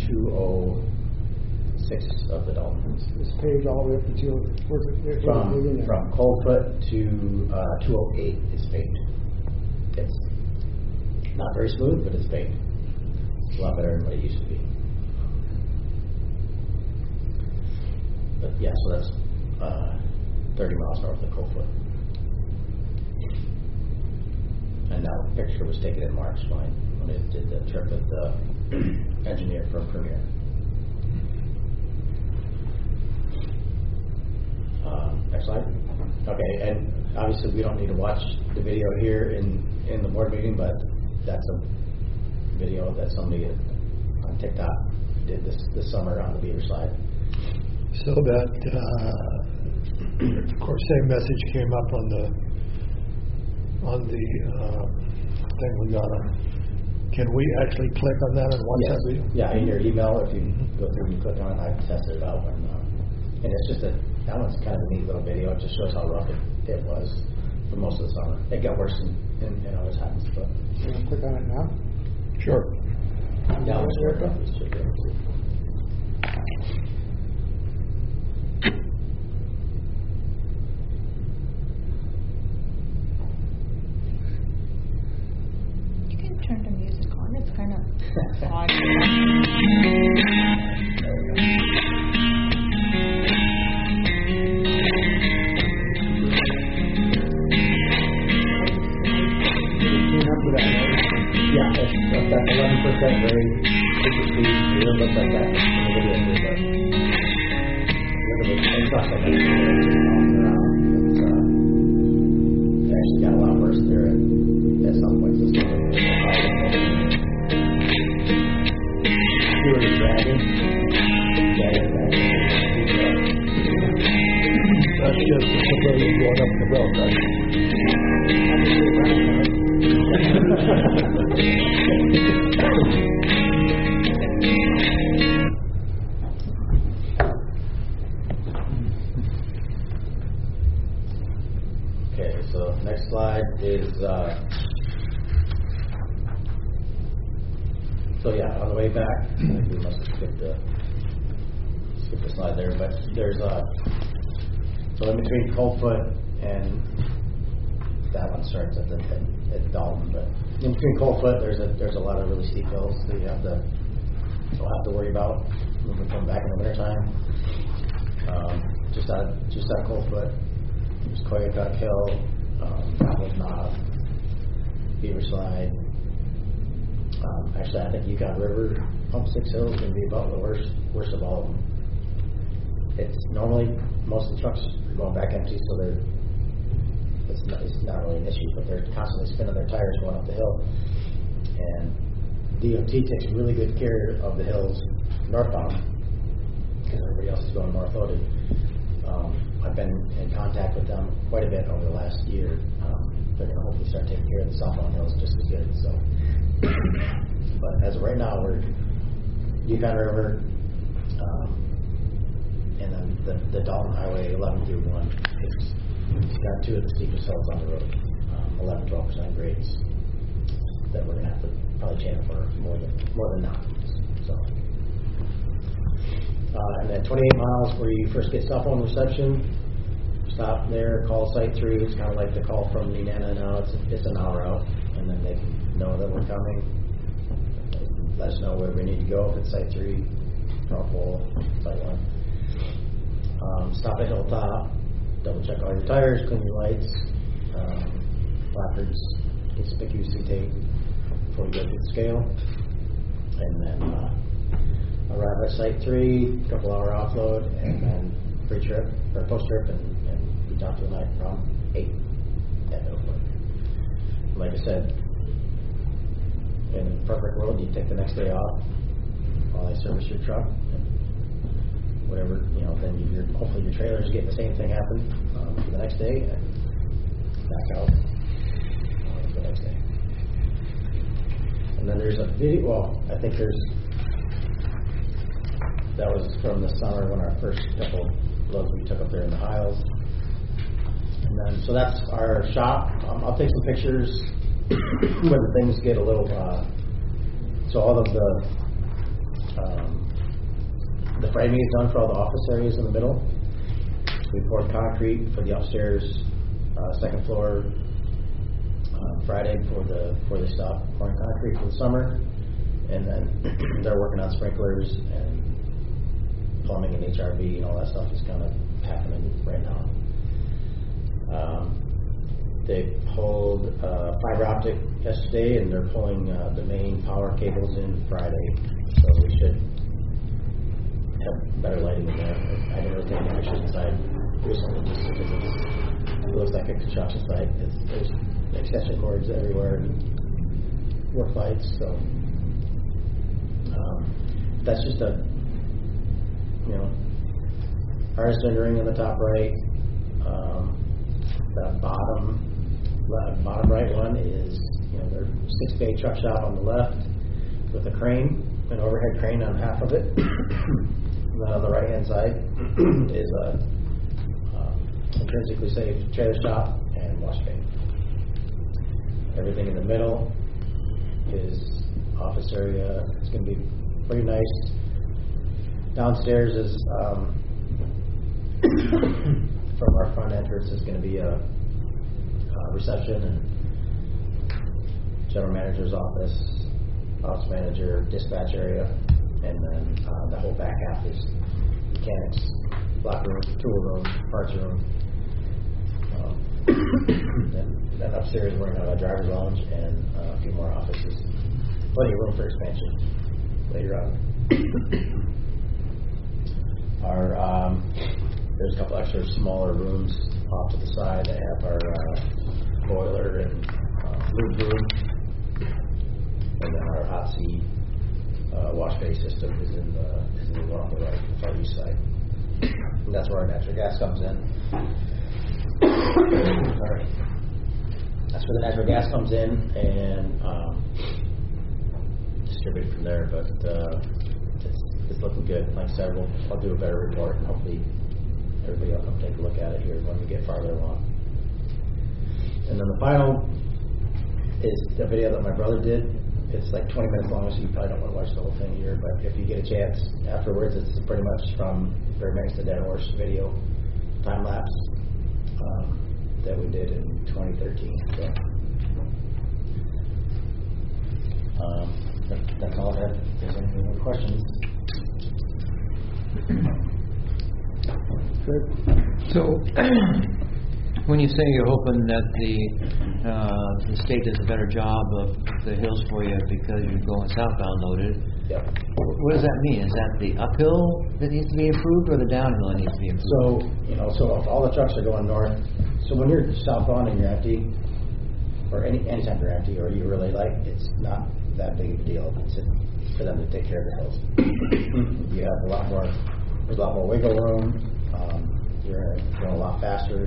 206 of the Dolphins. This page all the way up to from Coldfoot to 208 is paved. It's not very smooth, but it's paved. It's a lot better than what it used to be. But yeah, so that's 30 miles north of Coldfoot. And that picture was taken in March when it did the trip with the engineer from Premier. Next slide. Okay, and obviously we don't need to watch the video here in the board meeting, but that's a video that somebody on TikTok did this summer on the Beaver Slide. So that, of course, same message came up on the thing we got on. Can we actually click on that and watch that video? Yeah, in your email, if you go through and you click on it, I tested it out. And it's just that one's kind of a neat little video. It just shows how rough it was for most of the summer. It got worse in other times. But you want to click on it now? Sure. That one's very rough. It's just Turn the music on. It's kind of odd. Yeah, that's 11% grade. It doesn't look like that in the video, but it's not like that. It actually got a lot worse there at some points this summer. You were dragging. That's just the suburban going up the road, is, so yeah, on the way back, I think we must have skipped the slide there, but there's so in between Coldfoot and that one starts at Dalton, but in between Coldfoot, there's a lot of really steep hills that you'll have to worry about moving from back in the wintertime. Just out of Coldfoot, there's Koyukuk Hill, Apples Knob, Beaver Slide. Actually, I think Yukon River, Pump 6 Hill is going to be about the worst of all of them. It's normally most of the trucks are going back empty, so it's not really an issue, but they're constantly spinning their tires going up the hill. And DOT takes really good care of the hills northbound because everybody else is going north loaded. I've been in contact with them quite a bit over the last year. They're going to hopefully start taking care of the southbound hills just as good. So, but as of right now, we're Yukon River, and then the Dalton Highway 11 through 1. It's got two of the steepest hills on the road, 11-12% grades that we're going to have to probably chain for more than not. So, and then 28 miles where you first get cell phone reception. Stop there, call Site 3. It's kind of like the call from Nenana now. It's an hour out, and then they can know that we're coming. Let us know where we need to go. If it's Site 3, North Pole, Site 1. Stop at Hilltop. Double check all your tires, clean your lights, placards, conspicuously tape before you go through the scale, and then arrive at Site 3, couple hour offload, and then pre-trip or post-trip, and be down to the night from 8 at Middleburg. Like I said, in a perfect world, you take the next day off while I service your truck. Whatever, then hopefully your trailers get the same thing happen for the next day and back out the next day. And then there's a video, well, I think that was from the summer when our first couple loads we took up there in the Hiles. And then, so that's our shop. I'll take some pictures when things get a little, so all of the framing is done for all the office areas in the middle. We poured concrete for the upstairs, second floor Friday before they stop pouring concrete for the summer, and then they're working on sprinklers and plumbing and HRV and all that stuff is kind of happening right now. They pulled fiber optic yesterday, and they're pulling the main power cables in Friday, so we should have better lighting in there. I didn't really take any pictures inside recently just because it looks like a construction site. There's extension cords everywhere and work lights, so that's just artist rendering on the top right. The bottom right one is their 6-bay truck shop on the left with a crane, an overhead crane on half of it. And then on the right-hand side is a intrinsically safe trailer shop and wash bay. Everything in the middle is office area. It's going to be pretty nice. Downstairs is from our front entrance is going to be a reception and general manager's office, office manager, dispatch area, and then the whole back half is mechanics, block room, tool room, parts room. Then upstairs we're going to have a driver's lounge and a few more offices. Plenty of room for expansion later on. There's a couple extra smaller rooms off to the side that have our boiler and lube room, and then our hot seat wash bay system is in the one on the right, the far east side. And that's where our natural gas comes in. Sorry. That's where the natural gas comes in and distributed from there. But it's looking good. Like I said, I'll do a better report, and hopefully everybody will come take a look at it here when we get farther along. And then the final is the video that my brother did. It's like 20 minutes long, so you probably don't want to watch the whole thing here, but if you get a chance afterwards, it's pretty much from Fairbanks to Dead Horse video time lapse that we did in 2013. So, that's all I have. If there's any more questions. Good. So, when you say you're hoping that the state does a better job of the hills for you because you're going southbound loaded, Yep. what does that mean? Is that the uphill that needs to be improved or the downhill that needs to be improved? So if all the trucks are going north, so when you're southbound and you're empty, or anytime you're empty, or you really it's not that big of a deal for them to take care of the hills. You have there's a lot more wiggle room. You're going a lot faster.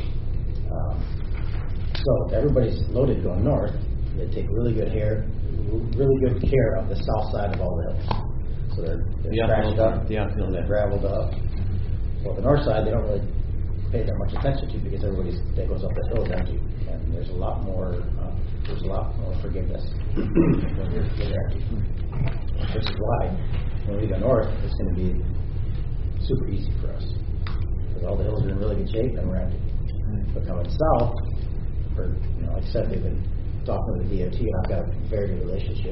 So if everybody's loaded going north, they take really good care of the south side of all the hills. So they're scratched up, they're graveled up. Well, the north side they don't really pay that much attention to because that goes up that hill is empty, and there's a lot more forgiveness when you're empty. Which is why when we go north, it's going to be super easy for us because all the hills are in really good shape and we're empty. But coming south, like I said, they've been talking with the DOT, and I've got a very good relationship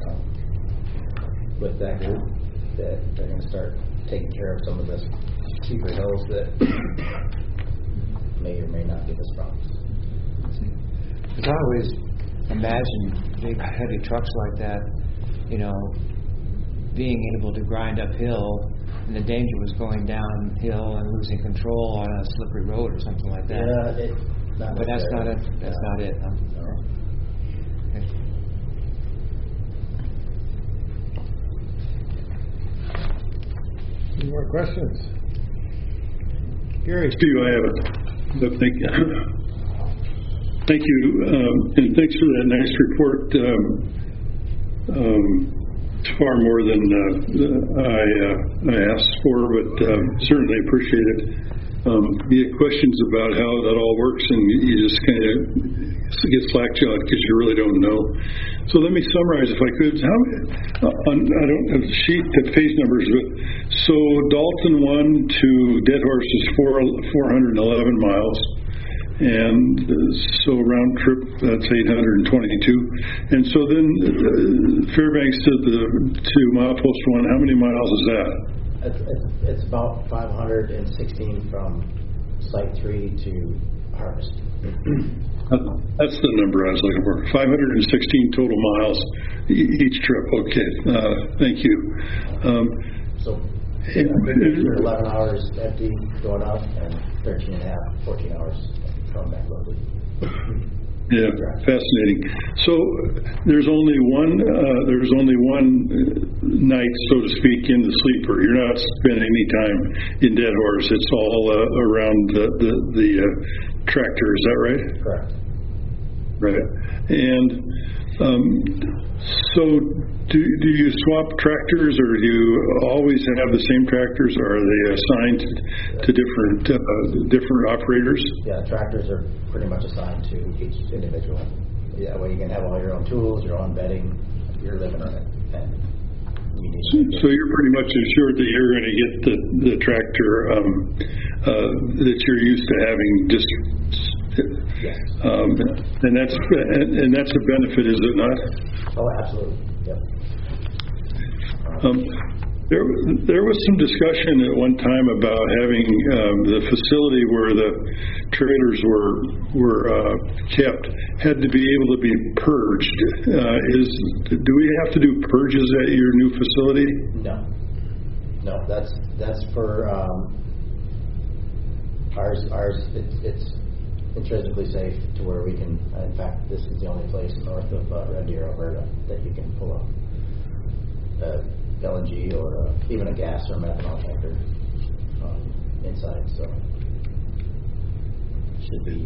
with that group that they're going to start taking care of some of the steeper hills that may or may not give us problems. Because I always imagine big heavy trucks like that, being able to grind uphill, and the danger was going downhill and losing control on a slippery road or something like that. Yeah, but that's not it. That's not it. Huh? No. Okay. Any more questions? Gary? Steve, I have it. Thank you. Thank you, and thanks for that nice report. It's far more than I asked for, but certainly appreciate it. You had questions about how that all works, and you just kind of get slack-jawed because you really don't know. So let me summarize, if I could. I don't have the sheet, the page numbers, but so Dalton 1 to Dead Horse is 411 miles. And so round trip, that's 822. And so then Fairbanks to Milepost 1, how many miles is that? It's about 516 from Site 3 to Harvest. That's the number I was looking for. 516 total miles each trip. Okay, thank you. So 11 hours empty going up and 13 and a half, 14 hours coming back loaded. Yeah, fascinating. So there's only one night, so to speak, in the sleeper. You're not spending any time in Dead Horse. It's all around the tractor. Is that right? Correct. Right. And so do you swap tractors, or do you always have the same tractors, or are they assigned to different operators? Yeah, tractors are pretty much assigned to each individual. Yeah, well, you can have all your own tools, your own bedding, you're living in it. And so you're pretty much assured that you're going to get the tractor that you're used to having just. Yes. And that's a benefit, is it not? Oh, absolutely. Yep. There was some discussion at one time about having the facility where the trailers were kept had to be able to be purged. Do we have to do purges at your new facility? No, that's for ours. It's intrinsically safe to where we can. In fact, this is the only place north of Red Deer, Alberta, that you can pull up LNG or even a gas or methanol tanker inside. So should be.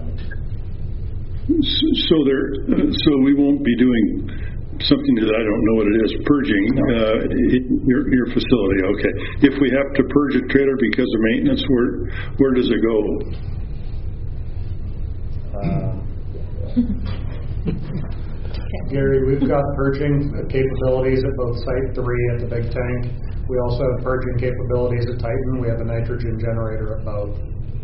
So we won't be doing something that I don't know what it is, purging your facility. Okay. If we have to purge a trailer because of maintenance, where does it go? Gary, we've got purging capabilities at both Site 3 at the big tank. We also have purging capabilities at Titan. We have a nitrogen generator at both.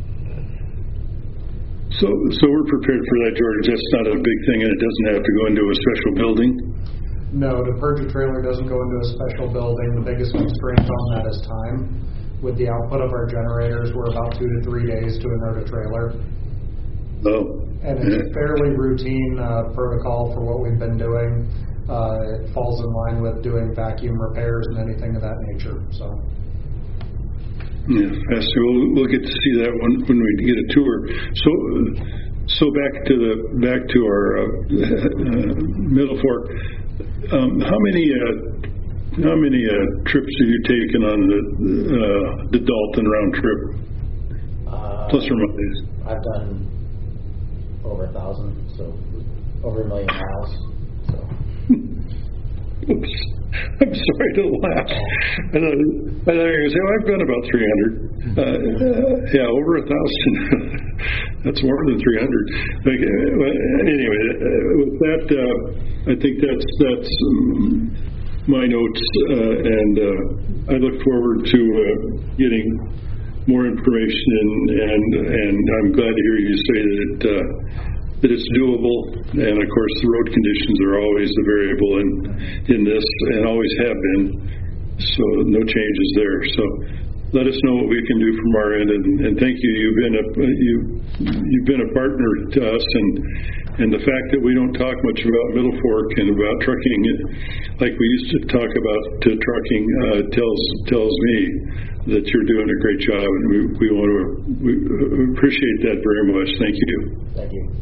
So we're prepared for that, George. That's not a big thing, and it doesn't have to go into a special building? No, the purging trailer doesn't go into a special building. The biggest constraint on that is time. With the output of our generators, we're about 2 to 3 days to inert a trailer. Oh. And it's a fairly routine protocol for what we've been doing. It falls in line with doing vacuum repairs and anything of that nature. So. Yeah, we'll get to see that when we get a tour. So back to our Middle Fork. How many trips have you taken on the Dalton round trip? Plus or minus? I've done over 1,000, so over 1 million miles. So. Oops. I'm sorry to laugh. I thought you were going to say, I've done about 300. Yeah, over 1,000. That's more than 300. Anyway, with that, I think that's my notes, and I look forward to getting more information, and I'm glad to hear you say that it's doable. And of course, the road conditions are always the variable in this, and always have been. So no changes there. So let us know what we can do from our end, and thank you. You've been a partner to us, and the fact that we don't talk much about Middle Fork and about trucking, like we used to talk about trucking, tells me that you're doing a great job, and we appreciate that very much. Thank you. Thank you.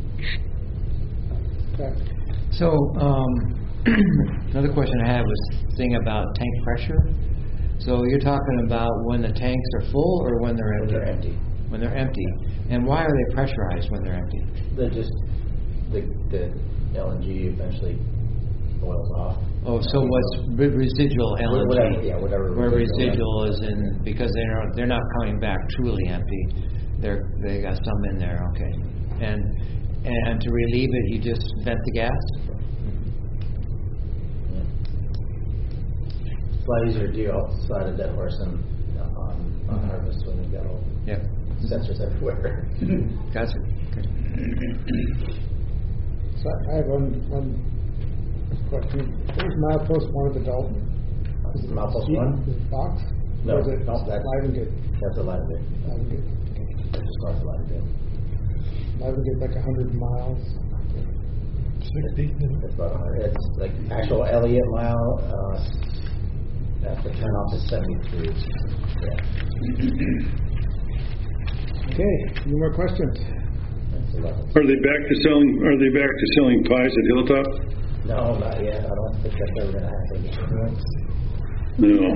So, another question I had was thing about tank pressure. So you're talking about when the tanks are full or when they're empty? When they're empty. When they're empty. And why are they pressurized when they're empty? They're just the LNG eventually boils off. Oh, so what's residual LNG? Whatever. Where residual is in, because they're not coming back truly empty. They got some in there. Okay. And to relieve it, you just vent the gas? It's a lot easier to do outside a dead horse than on harvest when you've got all sensors everywhere. Gotcha. Okay. So I have one question. Where's milepost 1 of the Dalton? Is it Milepost seat? 1? Is it box? No, or is it that's Livengate? That's a Livengate. Livengate. Okay. That's just north of Livengate. Livengate like 100 miles. 60. It's about 100. It's like actual Elliott mile. After turn off is 73. Yeah. Okay. Any more questions? That's 11. Are they back to selling pies at Hilltop? No, not yet. I don't think that's ever going to happen. No.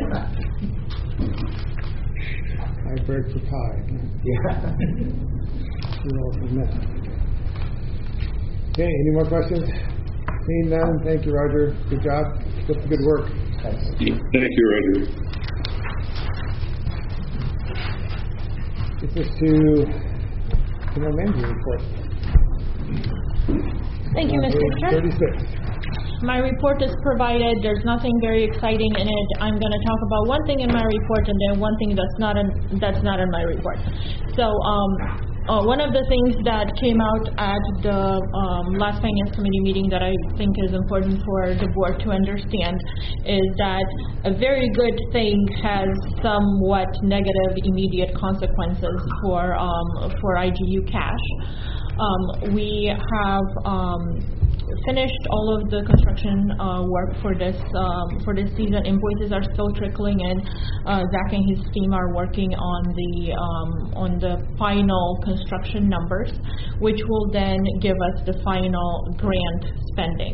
I bird for pie. Yeah. Okay, any more questions? Seeing none, thank you, Roger. Good job. Keep up the good work. Thank you, Roger. Get this to the manager report. Thank you, Mr. Chair. 36. My report is provided. There's nothing very exciting in it. I'm going to talk about one thing in my report and then one thing that's not in my report. So, one of the things that came out at the last Finance Committee meeting that I think is important for the board to understand is that a very good thing has somewhat negative immediate consequences for IGU cash. We have finished all of the construction work for this season. Invoices are still trickling in. Zach and his team are working on the final construction numbers, which will then give us the final grant spending.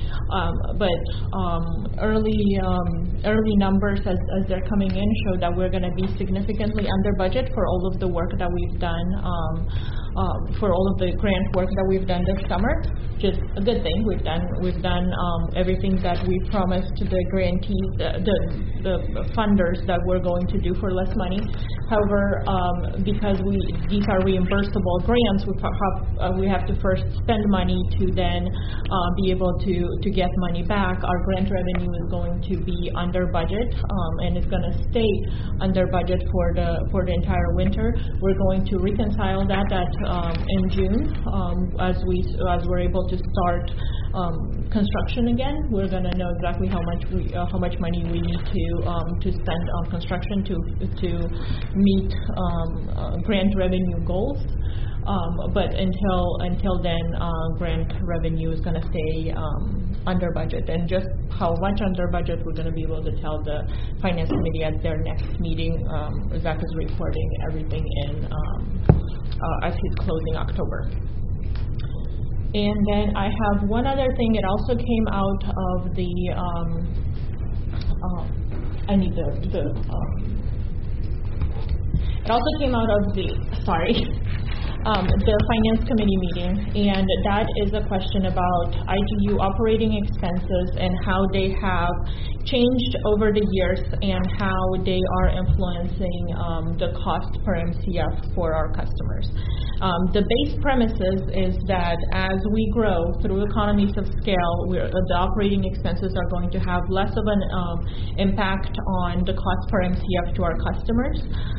Early numbers as they're coming in show that we're going to be significantly under budget for all of the work that we've done, for all of the grant work that we've done this summer, which is a good thing. We've done everything that we promised to the grantees, the funders that we're going to do for less money. However, because these are reimbursable grants, we have to first spend money to then be able to get money back. Our grant revenue is going to be under budget, and it's going to stay under budget for the entire winter. We're going to reconcile that in June as we're able to start construction again. We're going to know exactly how much money we need to spend on construction to meet grant revenue goals. But until then, grant revenue is going to stay under budget. And just how much under budget, we're going to be able to tell the Finance Committee at their next meeting. Zach is reporting everything in as he's closing October. And then I have one other thing. It also came out of the it also came out of the Finance Committee meeting, and that is a question about IGU operating expenses and how they have changed over the years and how they are influencing the cost per MCF for our customers. The base premises is that as we grow through economies of scale, the operating expenses are going to have less of an impact on the cost per MCF to our customers,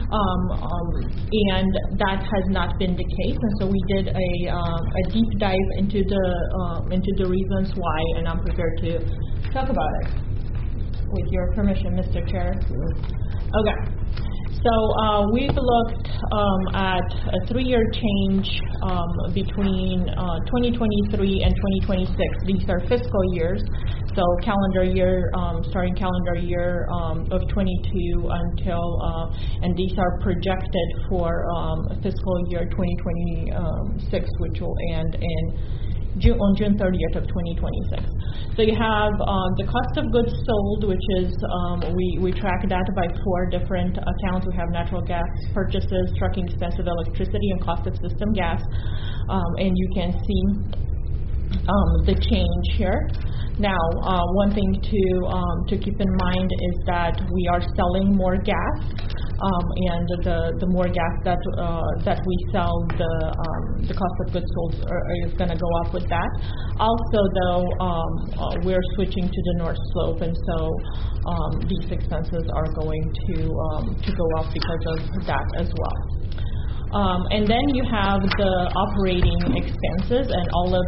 and that has not been the case. And so we did a deep dive into the reasons why, and I'm prepared to talk about it. With your permission, Mr. Chair. Okay. So we've looked at a 3-year change between 2023 and 2026. These are fiscal years. So calendar year, starting calendar year of 22 until, and these are projected for fiscal year 2026, which will end on June 30th of 2026. So you have the cost of goods sold, which is, we track that by 4 different accounts. We have natural gas purchases, trucking expensive electricity, and cost of system gas. And you can see the change here. Now, one thing to keep in mind is that we are selling more gas, and the more gas that we sell, the cost of goods sold is going to go up with that. Also, though, we're switching to the North Slope, and so these expenses are going to go up because of that as well. And then you have the operating expenses and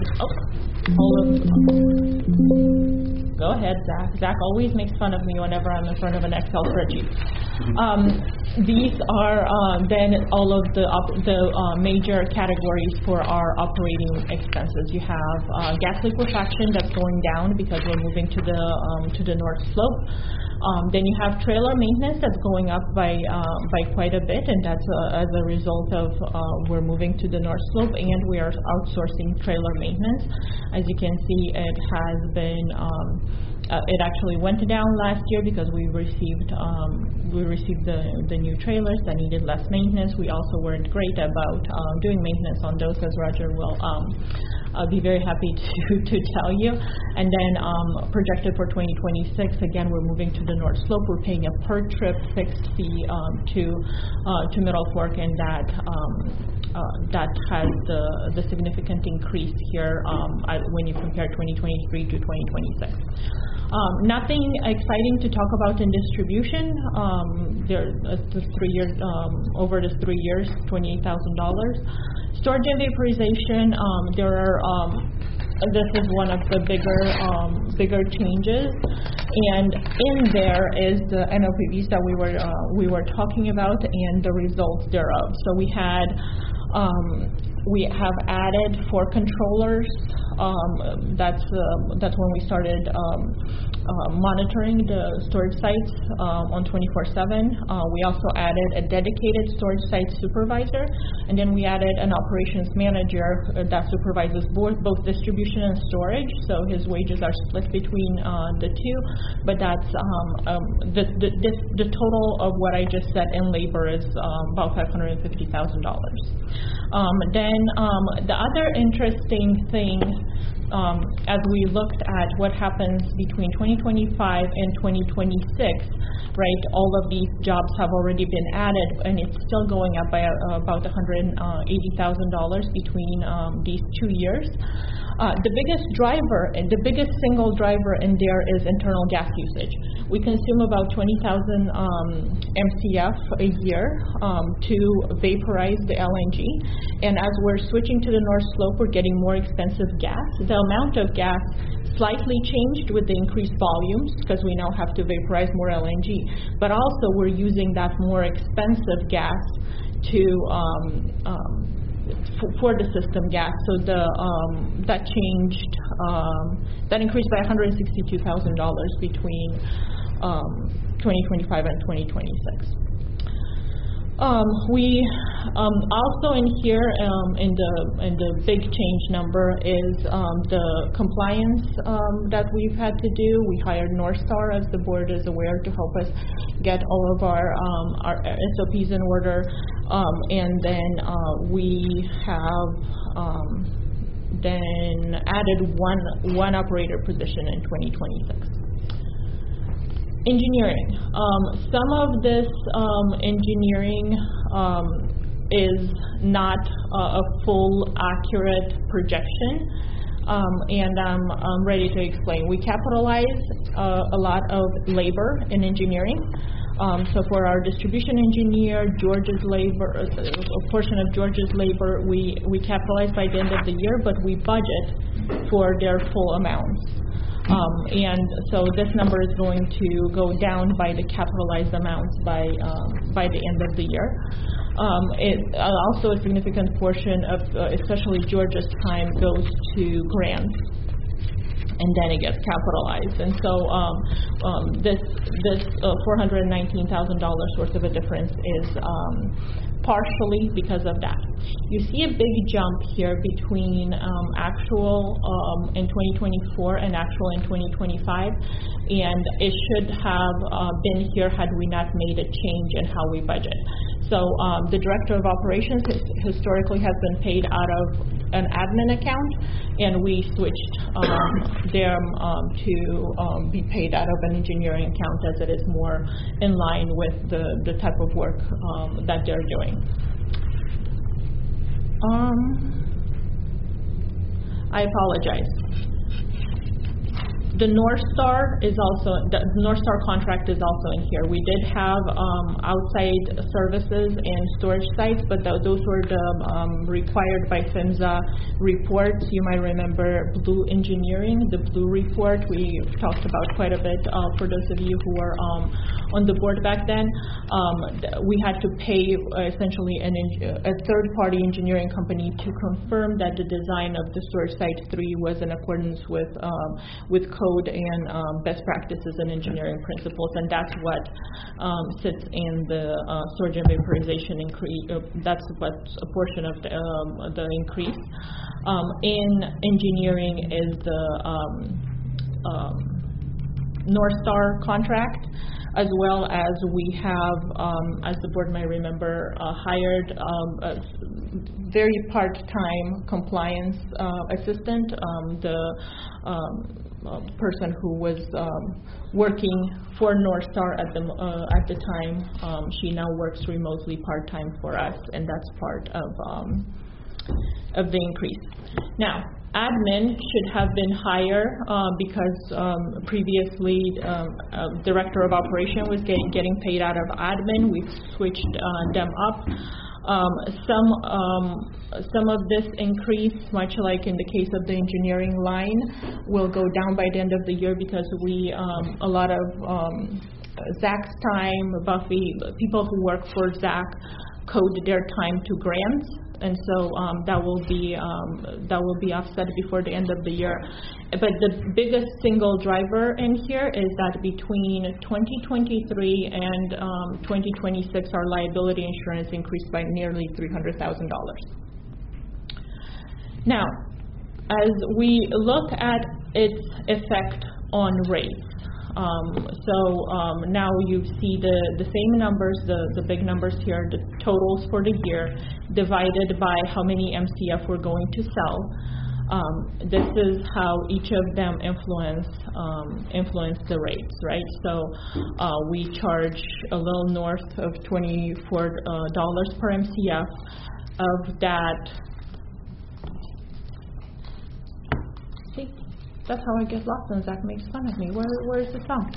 go ahead, Zach. Zach always makes fun of me whenever I'm in front of an Excel spreadsheet. These are then all of the major categories for our operating expenses. You have gas liquefaction that's going down because we're moving to the North Slope. Then you have trailer maintenance that's going up by quite a bit, and that's as a result of we're moving to the North Slope and we are outsourcing trailer maintenance. As you can see, it has been it actually went down last year because we received the new trailers that needed less maintenance. We also weren't great about doing maintenance on those, as Roger will I'll be very happy to tell you. And then projected for 2026, again, we're moving to the North Slope. We're paying a per trip fixed fee to Middle Fork, and that has the significant increase here when you compare 2023 to 2026. Nothing exciting to talk about in distribution. The 3 years, over the 3 years, $28,000. Storage and vaporization, there are, this is one of the bigger changes, and in there is the NOPVs that we were talking about and the results thereof. So we had We have added 4 controllers. That's when we started monitoring the storage sites on 24/7. We also added a dedicated storage site supervisor, and then we added an operations manager that supervises both distribution and storage. So his wages are split between the two, but that's the total of what I just said in labor is about $550,000. Then the other interesting thing, as we looked at what happens between 2025 and 2026, right, all of these jobs have already been added, and it's still going up by about $180,000 between these 2 years. The biggest driver, and the biggest single driver in there is internal gas usage. We consume about 20,000 MCF a year to vaporize the LNG, and as we're switching to the North Slope, we're getting more expensive gas. The amount of gas slightly changed with the increased volumes because we now have to vaporize more LNG, but also we're using that more expensive gas to for the system gas. So that changed, that increased by $162,000 between 2025 and 2026. We also in here in the big change number is the compliance that we've had to do. We hired North Star, as the board is aware, to help us get all of our SOPs in order, and then we have then added one operator position in 2026. Engineering. Some of this engineering is not a full accurate projection, and I'm ready to explain. We capitalize a lot of labor in engineering. So for our distribution engineer, George's labor, a portion of George's labor, we capitalize by the end of the year, but we budget for their full amounts. And so this number is going to go down by the capitalized amounts by the end of the year. Also a significant portion of, especially Georgia's time, goes to grants, and then it gets capitalized. And so this $419,000 worth of a difference is partially because of that. You see a big jump here between actual in 2024 and actual in 2025, and it should have been here had we not made a change in how we budget. So the Director of Operations historically has been paid out of an admin account, and we switched them to be paid out of an engineering account, as it is more in line with the type of work that they're doing. I apologize. The North Star contract is also in here. We did have outside services and storage sites, but those were the required by PHMSA reports. You might remember Blue Engineering, the Blue report. We talked about quite a bit for those of you who were on the board back then. We had to pay essentially a third-party engineering company to confirm that the design of the storage site 3 was in accordance with code and best practices and engineering principles, and that's what sits in the storage and vaporization increase. That's what's a portion of the increase. In engineering is the North Star contract, as well as we have, as the board may remember, hired a very part-time compliance assistant. The person who was working for North Star at the time, she now works remotely part-time for us, and that's part of the increase. Now, admin should have been higher because previously Director of Operation was getting paid out of admin. We've switched them up. Some of this increase, much like in the case of the engineering line, will go down by the end of the year because a lot of Zach's time, Buffy, people who work for Zach code their time to grants, and so that will be offset before the end of the year. But the biggest single driver in here is that between 2023 and 2026, our liability insurance increased by nearly $300,000. Now, as we look at its effect on rates, now you see the same numbers, the big numbers here, the totals for the year, divided by how many MCF we're going to sell. This is how each of them influence the rates, right? So we charge a little north of $24 per MCF. Of that, see, that's how I get lost, and Zach makes fun of me. Where is the sum?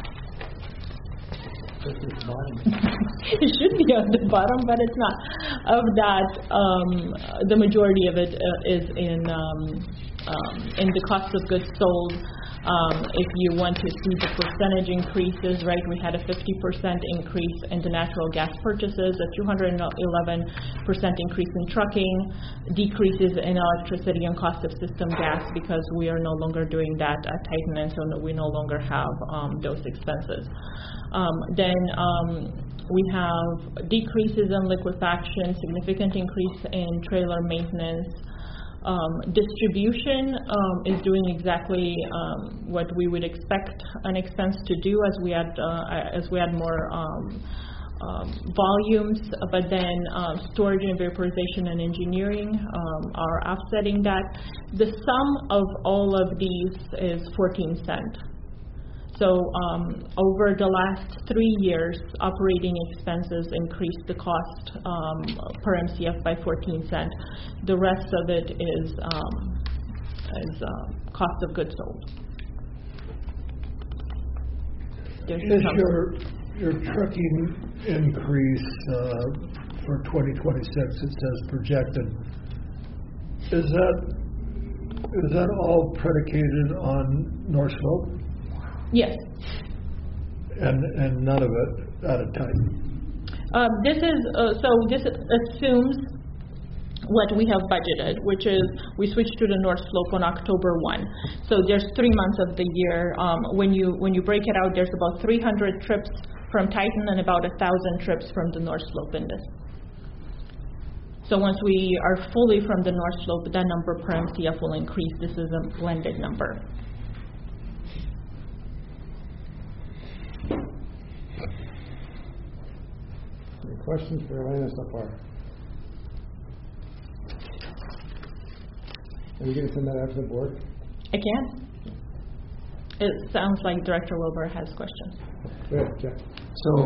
It should be on the bottom, but it's not. Of that, the majority of it is in the cost of goods sold. If you want to see the percentage increases, right, we had a 50% increase in the natural gas purchases, a 211% increase in trucking, decreases in electricity and cost of system gas because we are no longer doing that at Titan, and so we no longer have those expenses. Then we have decreases in liquefaction, significant increase in trailer maintenance. Distribution is doing exactly what we would expect an expense to do as we add more volumes, but then storage and vaporization and engineering are offsetting that. The sum of all of these is 14 cents. So over the last 3 years, operating expenses increased the cost per MCF by 14 cents. The rest of it is cost of goods sold. Is your trucking increase for 2026, it says projected, is that all predicated on North Slope? Yes. And none of it at a time? This assumes what we have budgeted, which is we switched to the North Slope on October 1. So there's 3 months of the year. When you break it out, there's about 300 trips from Titan and about 1,000 trips from the North Slope in this. So once we are fully from the North Slope, that number per MCF will increase. This is a blended number. Any questions for Elena so far? Are you going to send that out to the board? I can. It sounds like Director Wilbur has questions. Good, Jeff. So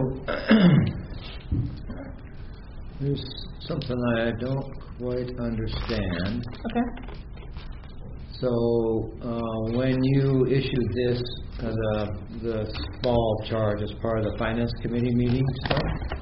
there's something I don't quite understand. Okay. So when you issued this the small charge as part of the Finance Committee meeting stuff,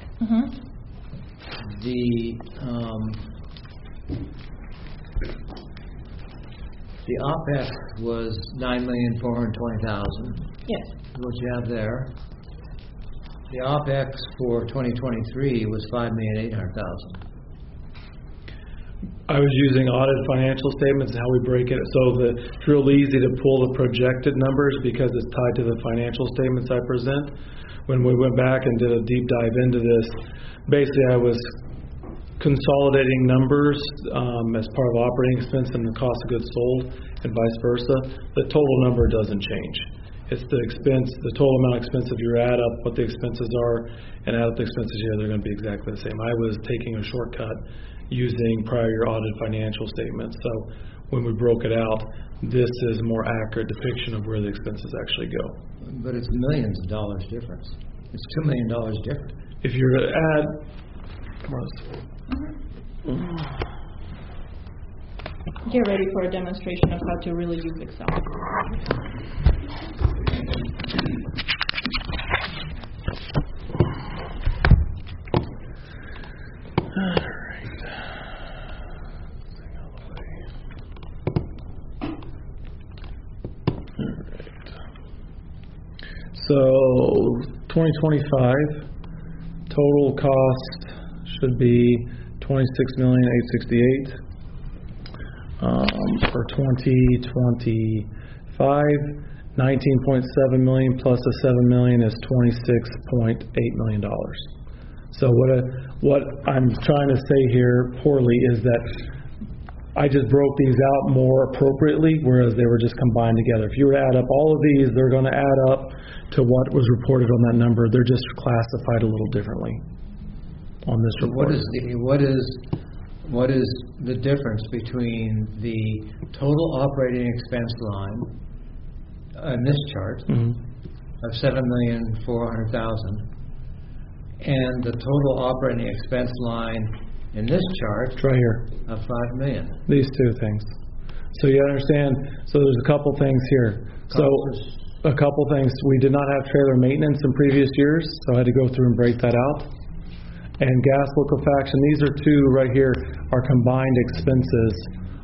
the OpEx was $9,420,000. Yes. What you have there. The OpEx for 2023 was $5,800,000. I was using audited financial statements, how we break it. So it's real easy to pull the projected numbers because it's tied to the financial statements I present. When we went back and did a deep dive into this, basically I was consolidating numbers as part of operating expense and the cost of goods sold and vice versa. The total number doesn't change. It's the expense, the total amount of expense. If you add up what the expenses are and add up the expenses here, they're going to be exactly the same. I was taking a shortcut using prior year audited financial statements. So when we broke it out, this is a more accurate depiction of where the expenses actually go. But it's millions of dollars difference. It's $2 million different. If you're to add, Get ready for a demonstration of how to really use Excel. So 2025 total cost should be 26,868,000. For 2025, 19.7 million plus the 7 million is $26.8 million. So what I'm trying to say here poorly is that I just broke these out more appropriately, whereas they were just combined together. If you were to add up all of these, they're going to add up to what was reported on that number. They're just classified a little differently on this report. What is the difference between the total operating expense line in this chart of $7,400,000 and the total operating expense line in this chart right here of $5 million? These two things. So you understand, so there's a couple things here. So a couple things. We did not have trailer maintenance in previous years, so I had to go through and break that out. And gas liquefaction, these are two right here, are combined expenses.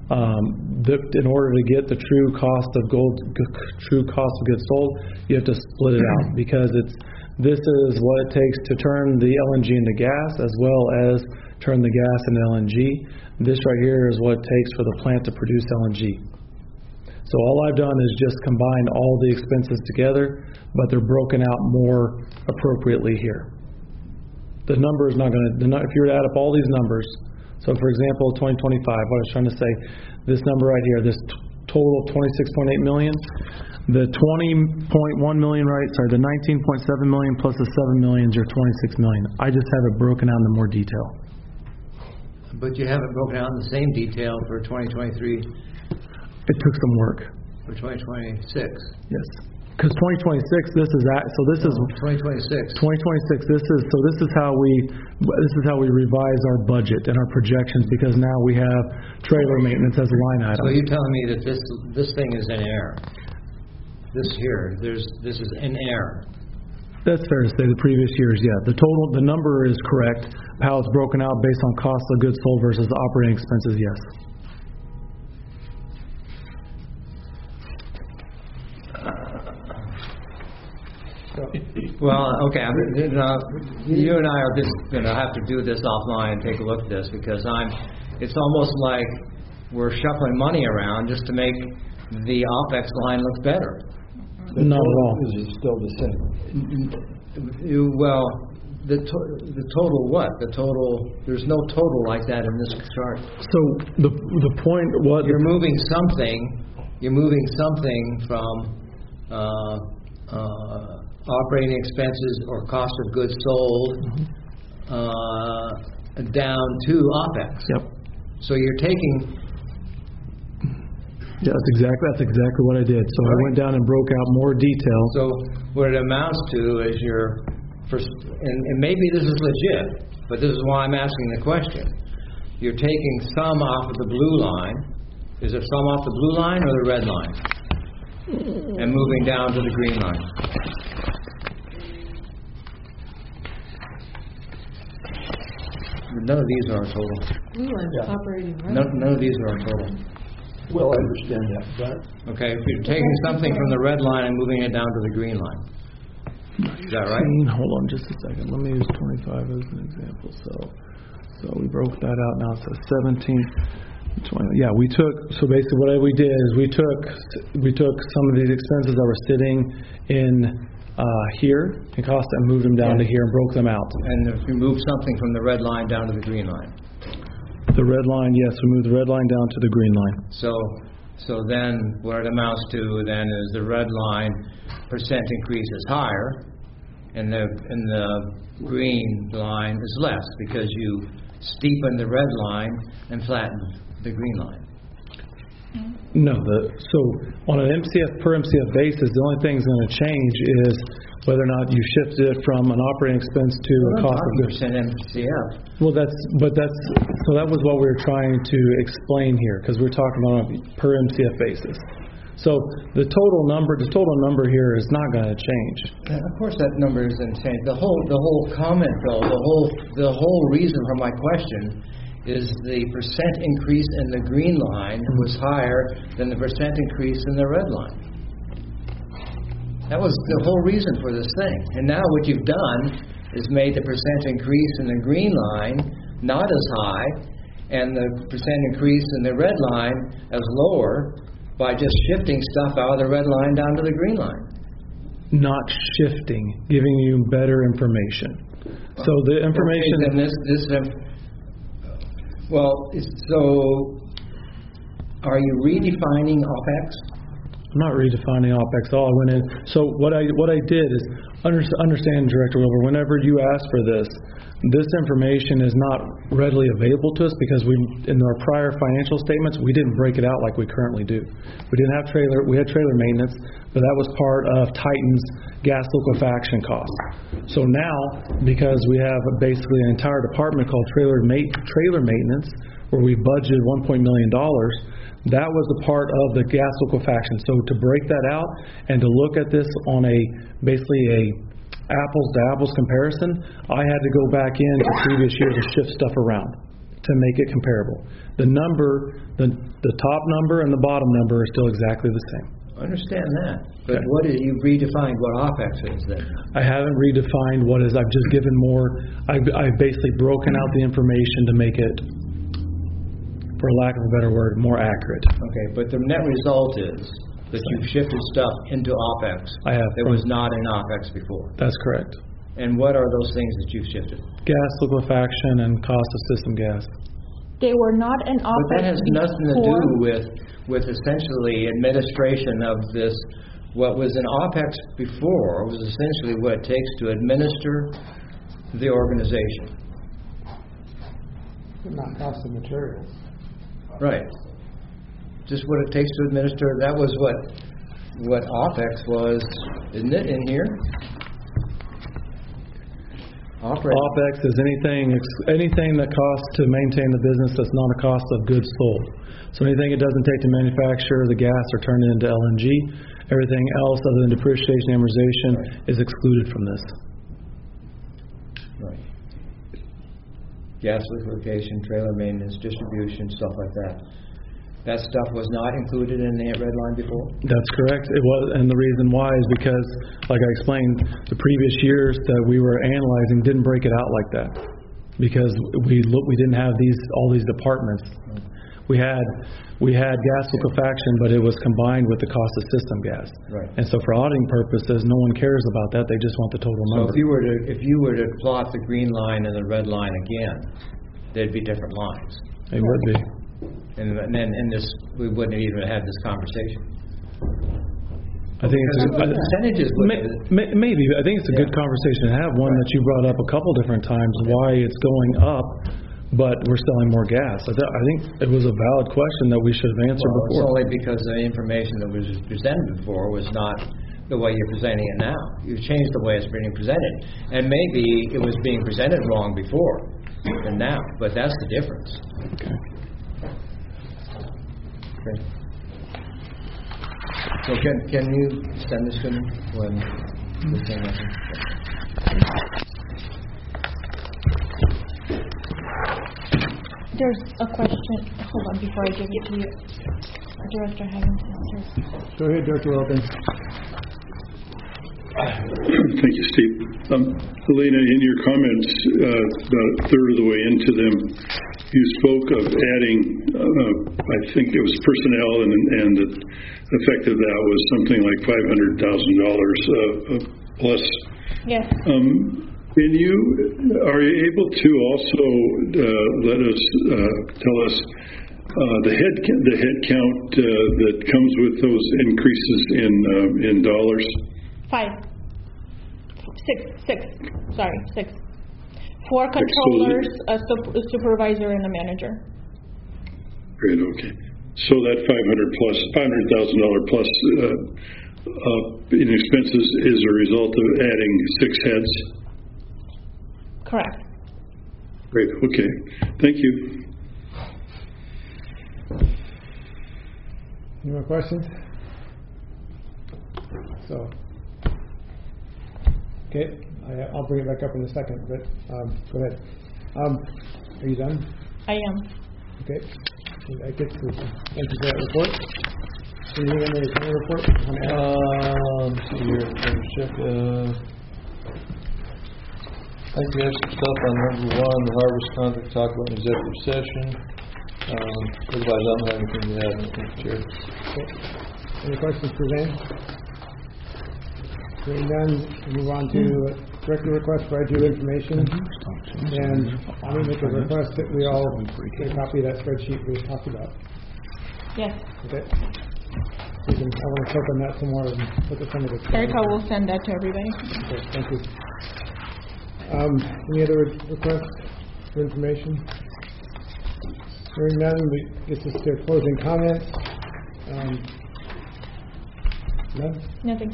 In order to get the true cost of goods sold, you have to split it out because this is what it takes to turn the LNG into gas as well as turn the gas into LNG. This right here is what it takes for the plant to produce LNG. So all I've done is just combine all the expenses together, but they're broken out more appropriately here. The number is not going to, if you were to add up all these numbers, so for example, 2025, what I was trying to say, this number right here, this total of 26.8 million, the 20.1 million, the 19.7 million plus the 7 million is your 26 million. I just have it broken out into more detail. But you have it broken out in the same detail for 2023? It took some work. For 2026? Yes. Because 2026, this is 2026. 2026. This is how we revise our budget and our projections because now we have trailer maintenance as a line item. So you're telling me that this thing is in error? This here, this is in error. That's fair to say. The previous years, yeah. The number is correct. How it's broken out based on cost of goods sold versus operating expenses, yes. Well, okay. You and I are just going to have to do this offline and take a look at this because it's almost like we're shuffling money around just to make the OPEX line look better. Not at all. Is it still the same? Well, the total what? The total. There's no total like that in this chart. So the point was you're moving something. You're moving something from operating expenses or cost of goods sold down to OPEX. Yep. So you're taking. Yeah, that's exactly what I did. So I went down and broke out more detail. So what it amounts to is your first, and maybe this is legit, but this is why I'm asking the question. You're taking some off of the blue line. Is it some off the blue line or the red line? And moving down to the green line. None of these are a total. Blue line's operating right. None of these are a total. Well, I understand that, but... Okay, if you're taking something from the red line and moving it down to the green line. Is that right? Hold on just a second. Let me use 25 as an example. So we broke that out now. So 17, 20. Yeah, so basically what we did is we took some of these expenses that were sitting in here in cost and moved them down to here and broke them out. And if you move something from the red line down to the green line. The red line, yes, we moved the red line down to the green line. So then what it amounts to then is the red line percent increase is higher, and the green line is less because you steepen the red line and flatten the green line. No, so on an MCF per MCF basis, the only thing that's going to change is whether or not you shifted it from an operating expense to a cost of goods. MCF. Well, that was what we were trying to explain here because we're talking about a per MCF basis. So the total number here is not going to change. And of course, that number isn't changed. The whole comment, though, the whole reason for my question is the percent increase in the green line was higher than the percent increase in the red line. That was the whole reason for this thing. And now what you've done is made the percent increase in the green line not as high, and the percent increase in the red line as lower by just shifting stuff out of the red line down to the green line. Not shifting, giving you better information. So the information. Okay, then so are you redefining OPEX? I'm not redefining OPEX at all. I went in. So what I did is understand, Director Wilbur, whenever you ask for this information is not readily available to us because in our prior financial statements, we didn't break it out like we currently do. We had trailer maintenance, but that was part of Titan's gas liquefaction costs. So now, because we have basically an entire department called trailer maintenance, where we budgeted $1 million, that was a part of the gas liquefaction. So to break that out and to look at this on basically a apples to apples comparison, I had to go back into previous years and shift stuff around to make it comparable. The top number and the bottom number are still exactly the same. I understand that, but what have you redefined what OPEX is then? I haven't redefined what is. I've just given more. I've basically broken out the information to make it, for lack of a better word, more accurate. Okay, but the net result is that you've shifted stuff into OPEX. I have. That was not in OPEX before. That's correct. And what are those things that you've shifted? Gas liquefaction and cost of system gas. They were not in OPEX. But that has nothing to do with essentially administration of this. What was in OPEX before was essentially what it takes to administer the organization. Not cost of materials. Right. Just what it takes to administer. That was what OPEX was, isn't it, in here? OPEX is anything that costs to maintain the business that's not a cost of goods sold. So anything it doesn't take to manufacture the gas or turn it into LNG, everything else other than depreciation and amortization is excluded from this. Right. Gas liquefaction, trailer maintenance, distribution, stuff like that. That stuff was not included in the red line before? That's correct. It was, and the reason why is because, like I explained, the previous years that we were analyzing didn't break it out like that because we didn't have all these departments. We had gas liquefaction, but it was combined with the cost of system gas. Right. And so for auditing purposes, no one cares about that. They just want the total number. So if you were to plot the green line and the red line again, there'd be different lines. It would be. And then we wouldn't even have this conversation. I think it's percentages. Maybe. I think it's a good conversation to have. One that you brought up a couple different times. Why it's going up, but we're selling more gas. I think it was a valid question that we should have answered before. It's only because the information that was presented before was not the way you're presenting it now. You've changed the way it's being presented, and maybe it was being presented wrong before than now. But that's the difference. Okay. Okay. So can you send this to me when the thing happens? There's a question. Hold on before I give it to you. Director Hagen. Go ahead, Director Wilkins. Thank you, Steve. Helena, in your comments, about a third of the way into them, you spoke of adding, I think it was personnel, and the effect of that was something like $500,000 plus. Yes. Are you able to also let us tell us the head count that comes with those increases in dollars? 6. 4 controllers, a supervisor, and a manager. Great. Okay. So that $500,000 plus in expenses is a result of adding 6 heads. Correct. Great. Okay. Thank you. Any more questions? So, okay, I'll bring it back up in a second, but go ahead. Are you done? I am. Okay. I get to thank you for that report. Anything in the report? Let's see here. I think we have some stuff on number one, the harvest contract, talk about in executive session. Otherwise, I don't have anything to add, Mr. Chair. Any questions for Van? Hearing none, we'll move on to director request for ideal information. And I'm going to make a request that we all get a copy of that spreadsheet we talked about. Yes. Okay. I want to check on that some more and look at some of the... Erica will send that to everybody. Okay, thank you. Any other requests for information? Hearing none, we get this to closing comments. None? Nothing.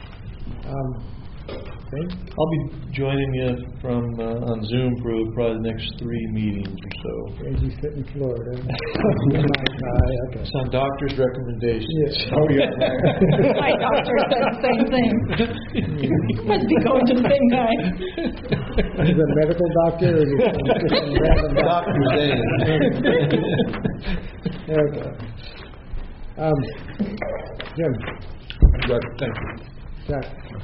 Okay. I'll be joining you from on Zoom for probably the next 3 meetings or so. And you sit in Florida. Okay. It's on doctor's recommendations. Yes. Oh, yeah. My doctor said the same thing. Must be going to the same guy. Is it a medical doctor or just a random doctor? Okay. Jim. Thank you. Jack.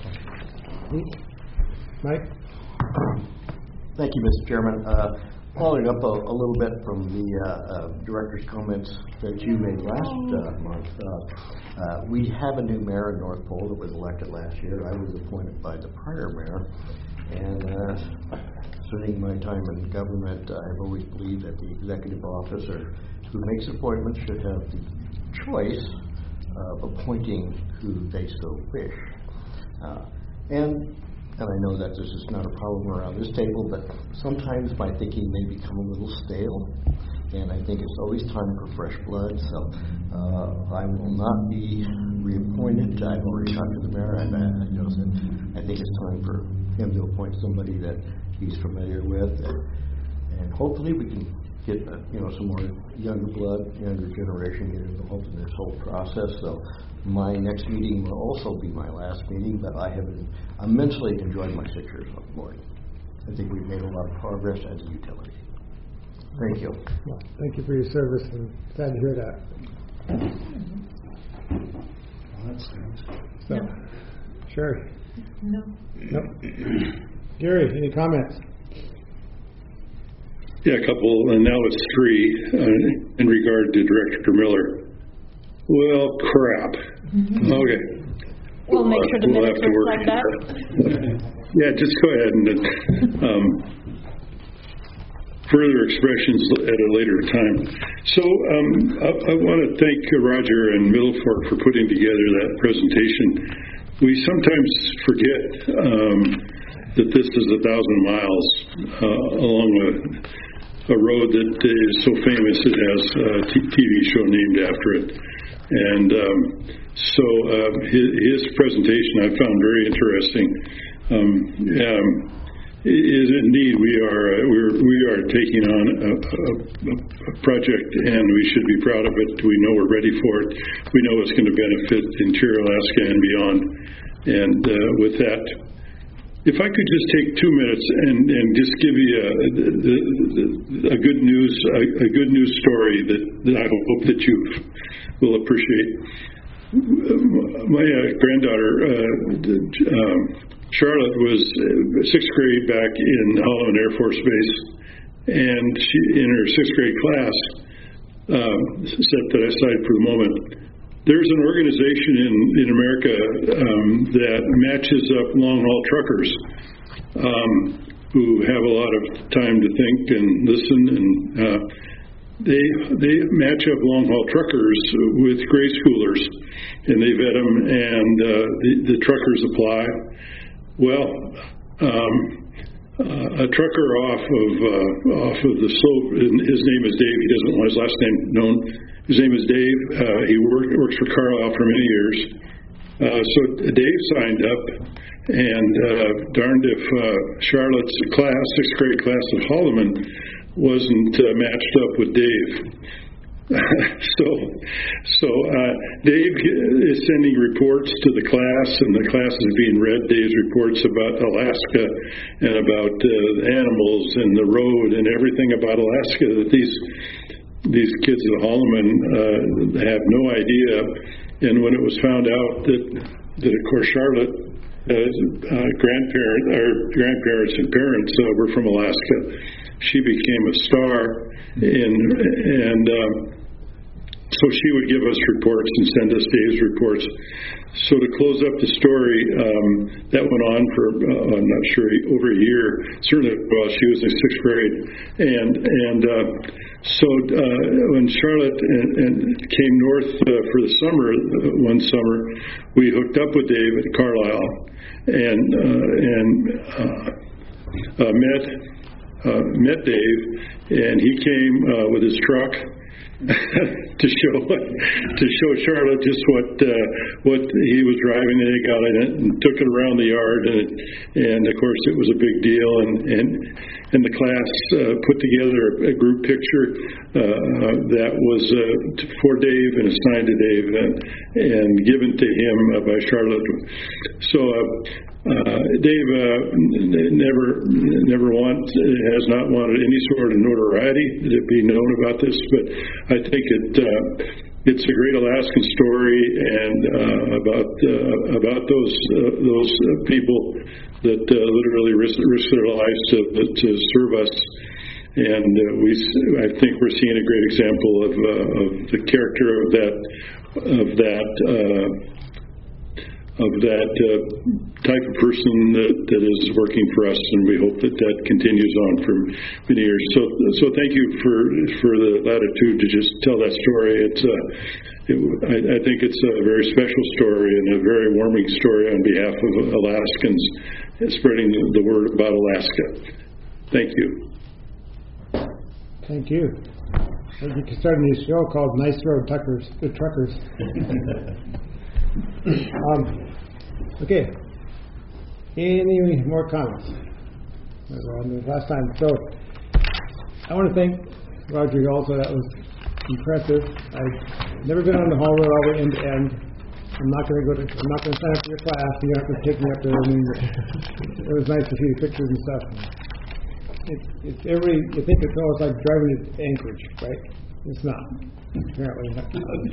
Mike? Thank you, Mr. Chairman. Following up a little bit from the director's comments that you made last month, we have a new mayor in North Pole that was elected last year. I was appointed by the prior mayor, and spending my time in government, I've always believed that the executive officer who makes appointments should have the choice of appointing who they so wish. And I know that this is not a problem around this table, but sometimes my thinking may become a little stale, and I think it's always time for fresh blood. So I will not be reappointed. I've already talked to the mayor, and I think it's time for him to appoint somebody that he's familiar with, and hopefully we can get some more younger blood, younger generation get involved in this whole process. So my next meeting will also be my last meeting, but I have immensely enjoyed my 6 years on the board. I think we've made a lot of progress as a utility. Thank you. Well, thank you for your service, and glad to hear that. Well, that's nice. So, No. Sherry? No. Nope. Gary, any comments? Yeah, a couple, and now it's 3 in regard to Director Miller. Well, crap. Okay. We'll make sure the We'll minutes have to work reflect that. Yeah, just go ahead and further expressions at a later time. So I want to thank Roger and Middlefork for putting together that presentation. We sometimes forget that this is 1,000 miles along a road that is so famous it has a TV show named after it. And so his presentation I found very interesting. Is indeed we are taking on a project, and we should be proud of it. We know we're ready for it. We know it's going to benefit interior Alaska and beyond. And with that, if I could just take 2 minutes and just give you a good news story that I hope that you will appreciate. My granddaughter Charlotte was 6th grade back in Holloman Air Force Base, and she, in her 6th grade class, set that aside for the moment. There's an organization in America that matches up long-haul truckers who have a lot of time to think and listen, and they match up long-haul truckers with grade schoolers, and they vet them, and the truckers apply. Well, a trucker off of the slope, his name is Dave. He doesn't want his last name known. His name is Dave. He works for Carlisle for many years. So Dave signed up, and darned if Charlotte's class, 6th grade class of Holloman, wasn't matched up with Dave. So Dave is sending reports to the class, and the class is being read Dave's reports about Alaska and about the animals and the road and everything about Alaska that these kids at Holloman have no idea. And when it was found out that of course Charlotte grandparents and parents were from Alaska. She became a star, and so she would give us reports and send us Dave's reports. So to close up the story, that went on for, I'm not sure, over a year, certainly while she was in 6th grade. So when Charlotte came north for the summer, one summer, we hooked up with Dave at Carlisle and met Dave, and he came with his truck to show Charlotte just what he was driving, and he got in it and took it around the yard, and of course it was a big deal, and the class put together a group picture that was for Dave and assigned to Dave and given to him by Charlotte. So Dave has not wanted any sort of notoriety to be known about this, but I think it's a great Alaskan story, and about those people that literally risk their lives to serve us. And I think we're seeing a great example of the character of that type of person that is working for us, and we hope that continues on for many years. So thank you for the latitude to just tell that story. I think it's a very special story and a very warming story on behalf of Alaskans, spreading the word about Alaska. Thank you. Thank you. I think you can start a new show called Nice Road Truckers. Okay. Any more comments? Last time. So I want to thank Roger also. That was impressive. I've never been on the Hall Road all the way end to end. I'm not going to sign up for your class. You don't have to take me up there. I mean, it was nice to see the pictures and stuff. You think it's almost like driving to Anchorage, right? It's not. Apparently not.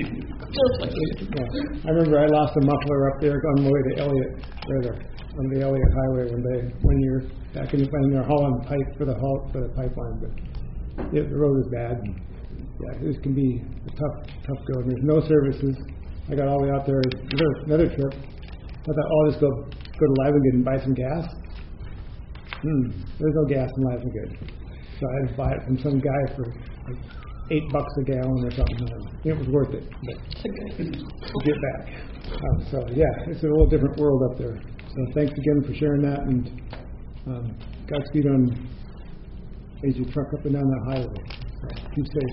I remember I lost a muffler up there on the way to Elliott, on the Elliott Highway one year back when they're hauling pipe for the pipeline. But the road is bad. This can be a tough go. And there's no services. I got all the way out there. Another trip. I thought, just go to Livengood and buy some gas. There's no gas in Livengood, so I had to buy it from some guy for like $8 a gallon or something. It was worth it to get back. So it's a little different world up there. So thanks again for sharing that, and Godspeed on as you truck up and down that highway. So keep safe.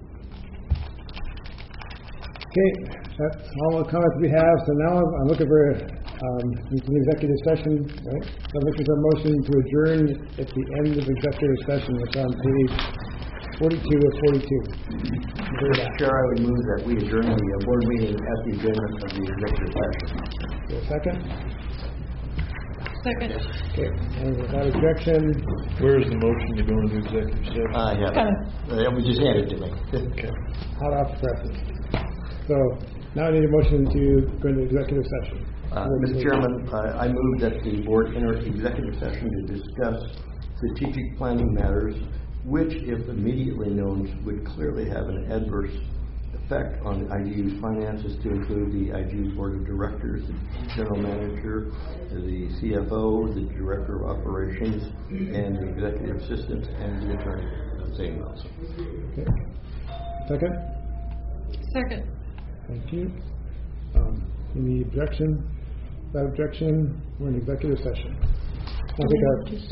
Okay, that's all the comments we have. So now I'm looking for an executive session. Right? So I'm looking for a motion to adjourn at the end of executive session. It's on page 42 of 42. Mr. Chair, I would move that we adjourn the board meeting at the adjournment of the executive session. Is there a second? Second. Okay, and without objection. Where is the motion to go into executive session? I have it. We just handed it to me. Okay. Hot off the presses. So now I need a motion to go into executive session. Mr. Chairman, I move that the board enter executive session to discuss strategic planning matters, which, if immediately known, would clearly have an adverse effect on IGU's finances, to include the IGU board of directors, the general manager, the CFO, the director of operations, and the executive assistant, and the attorney. Same also. Okay. Second? Second. Thank you. Any objection? Without objection, we're in executive session. I think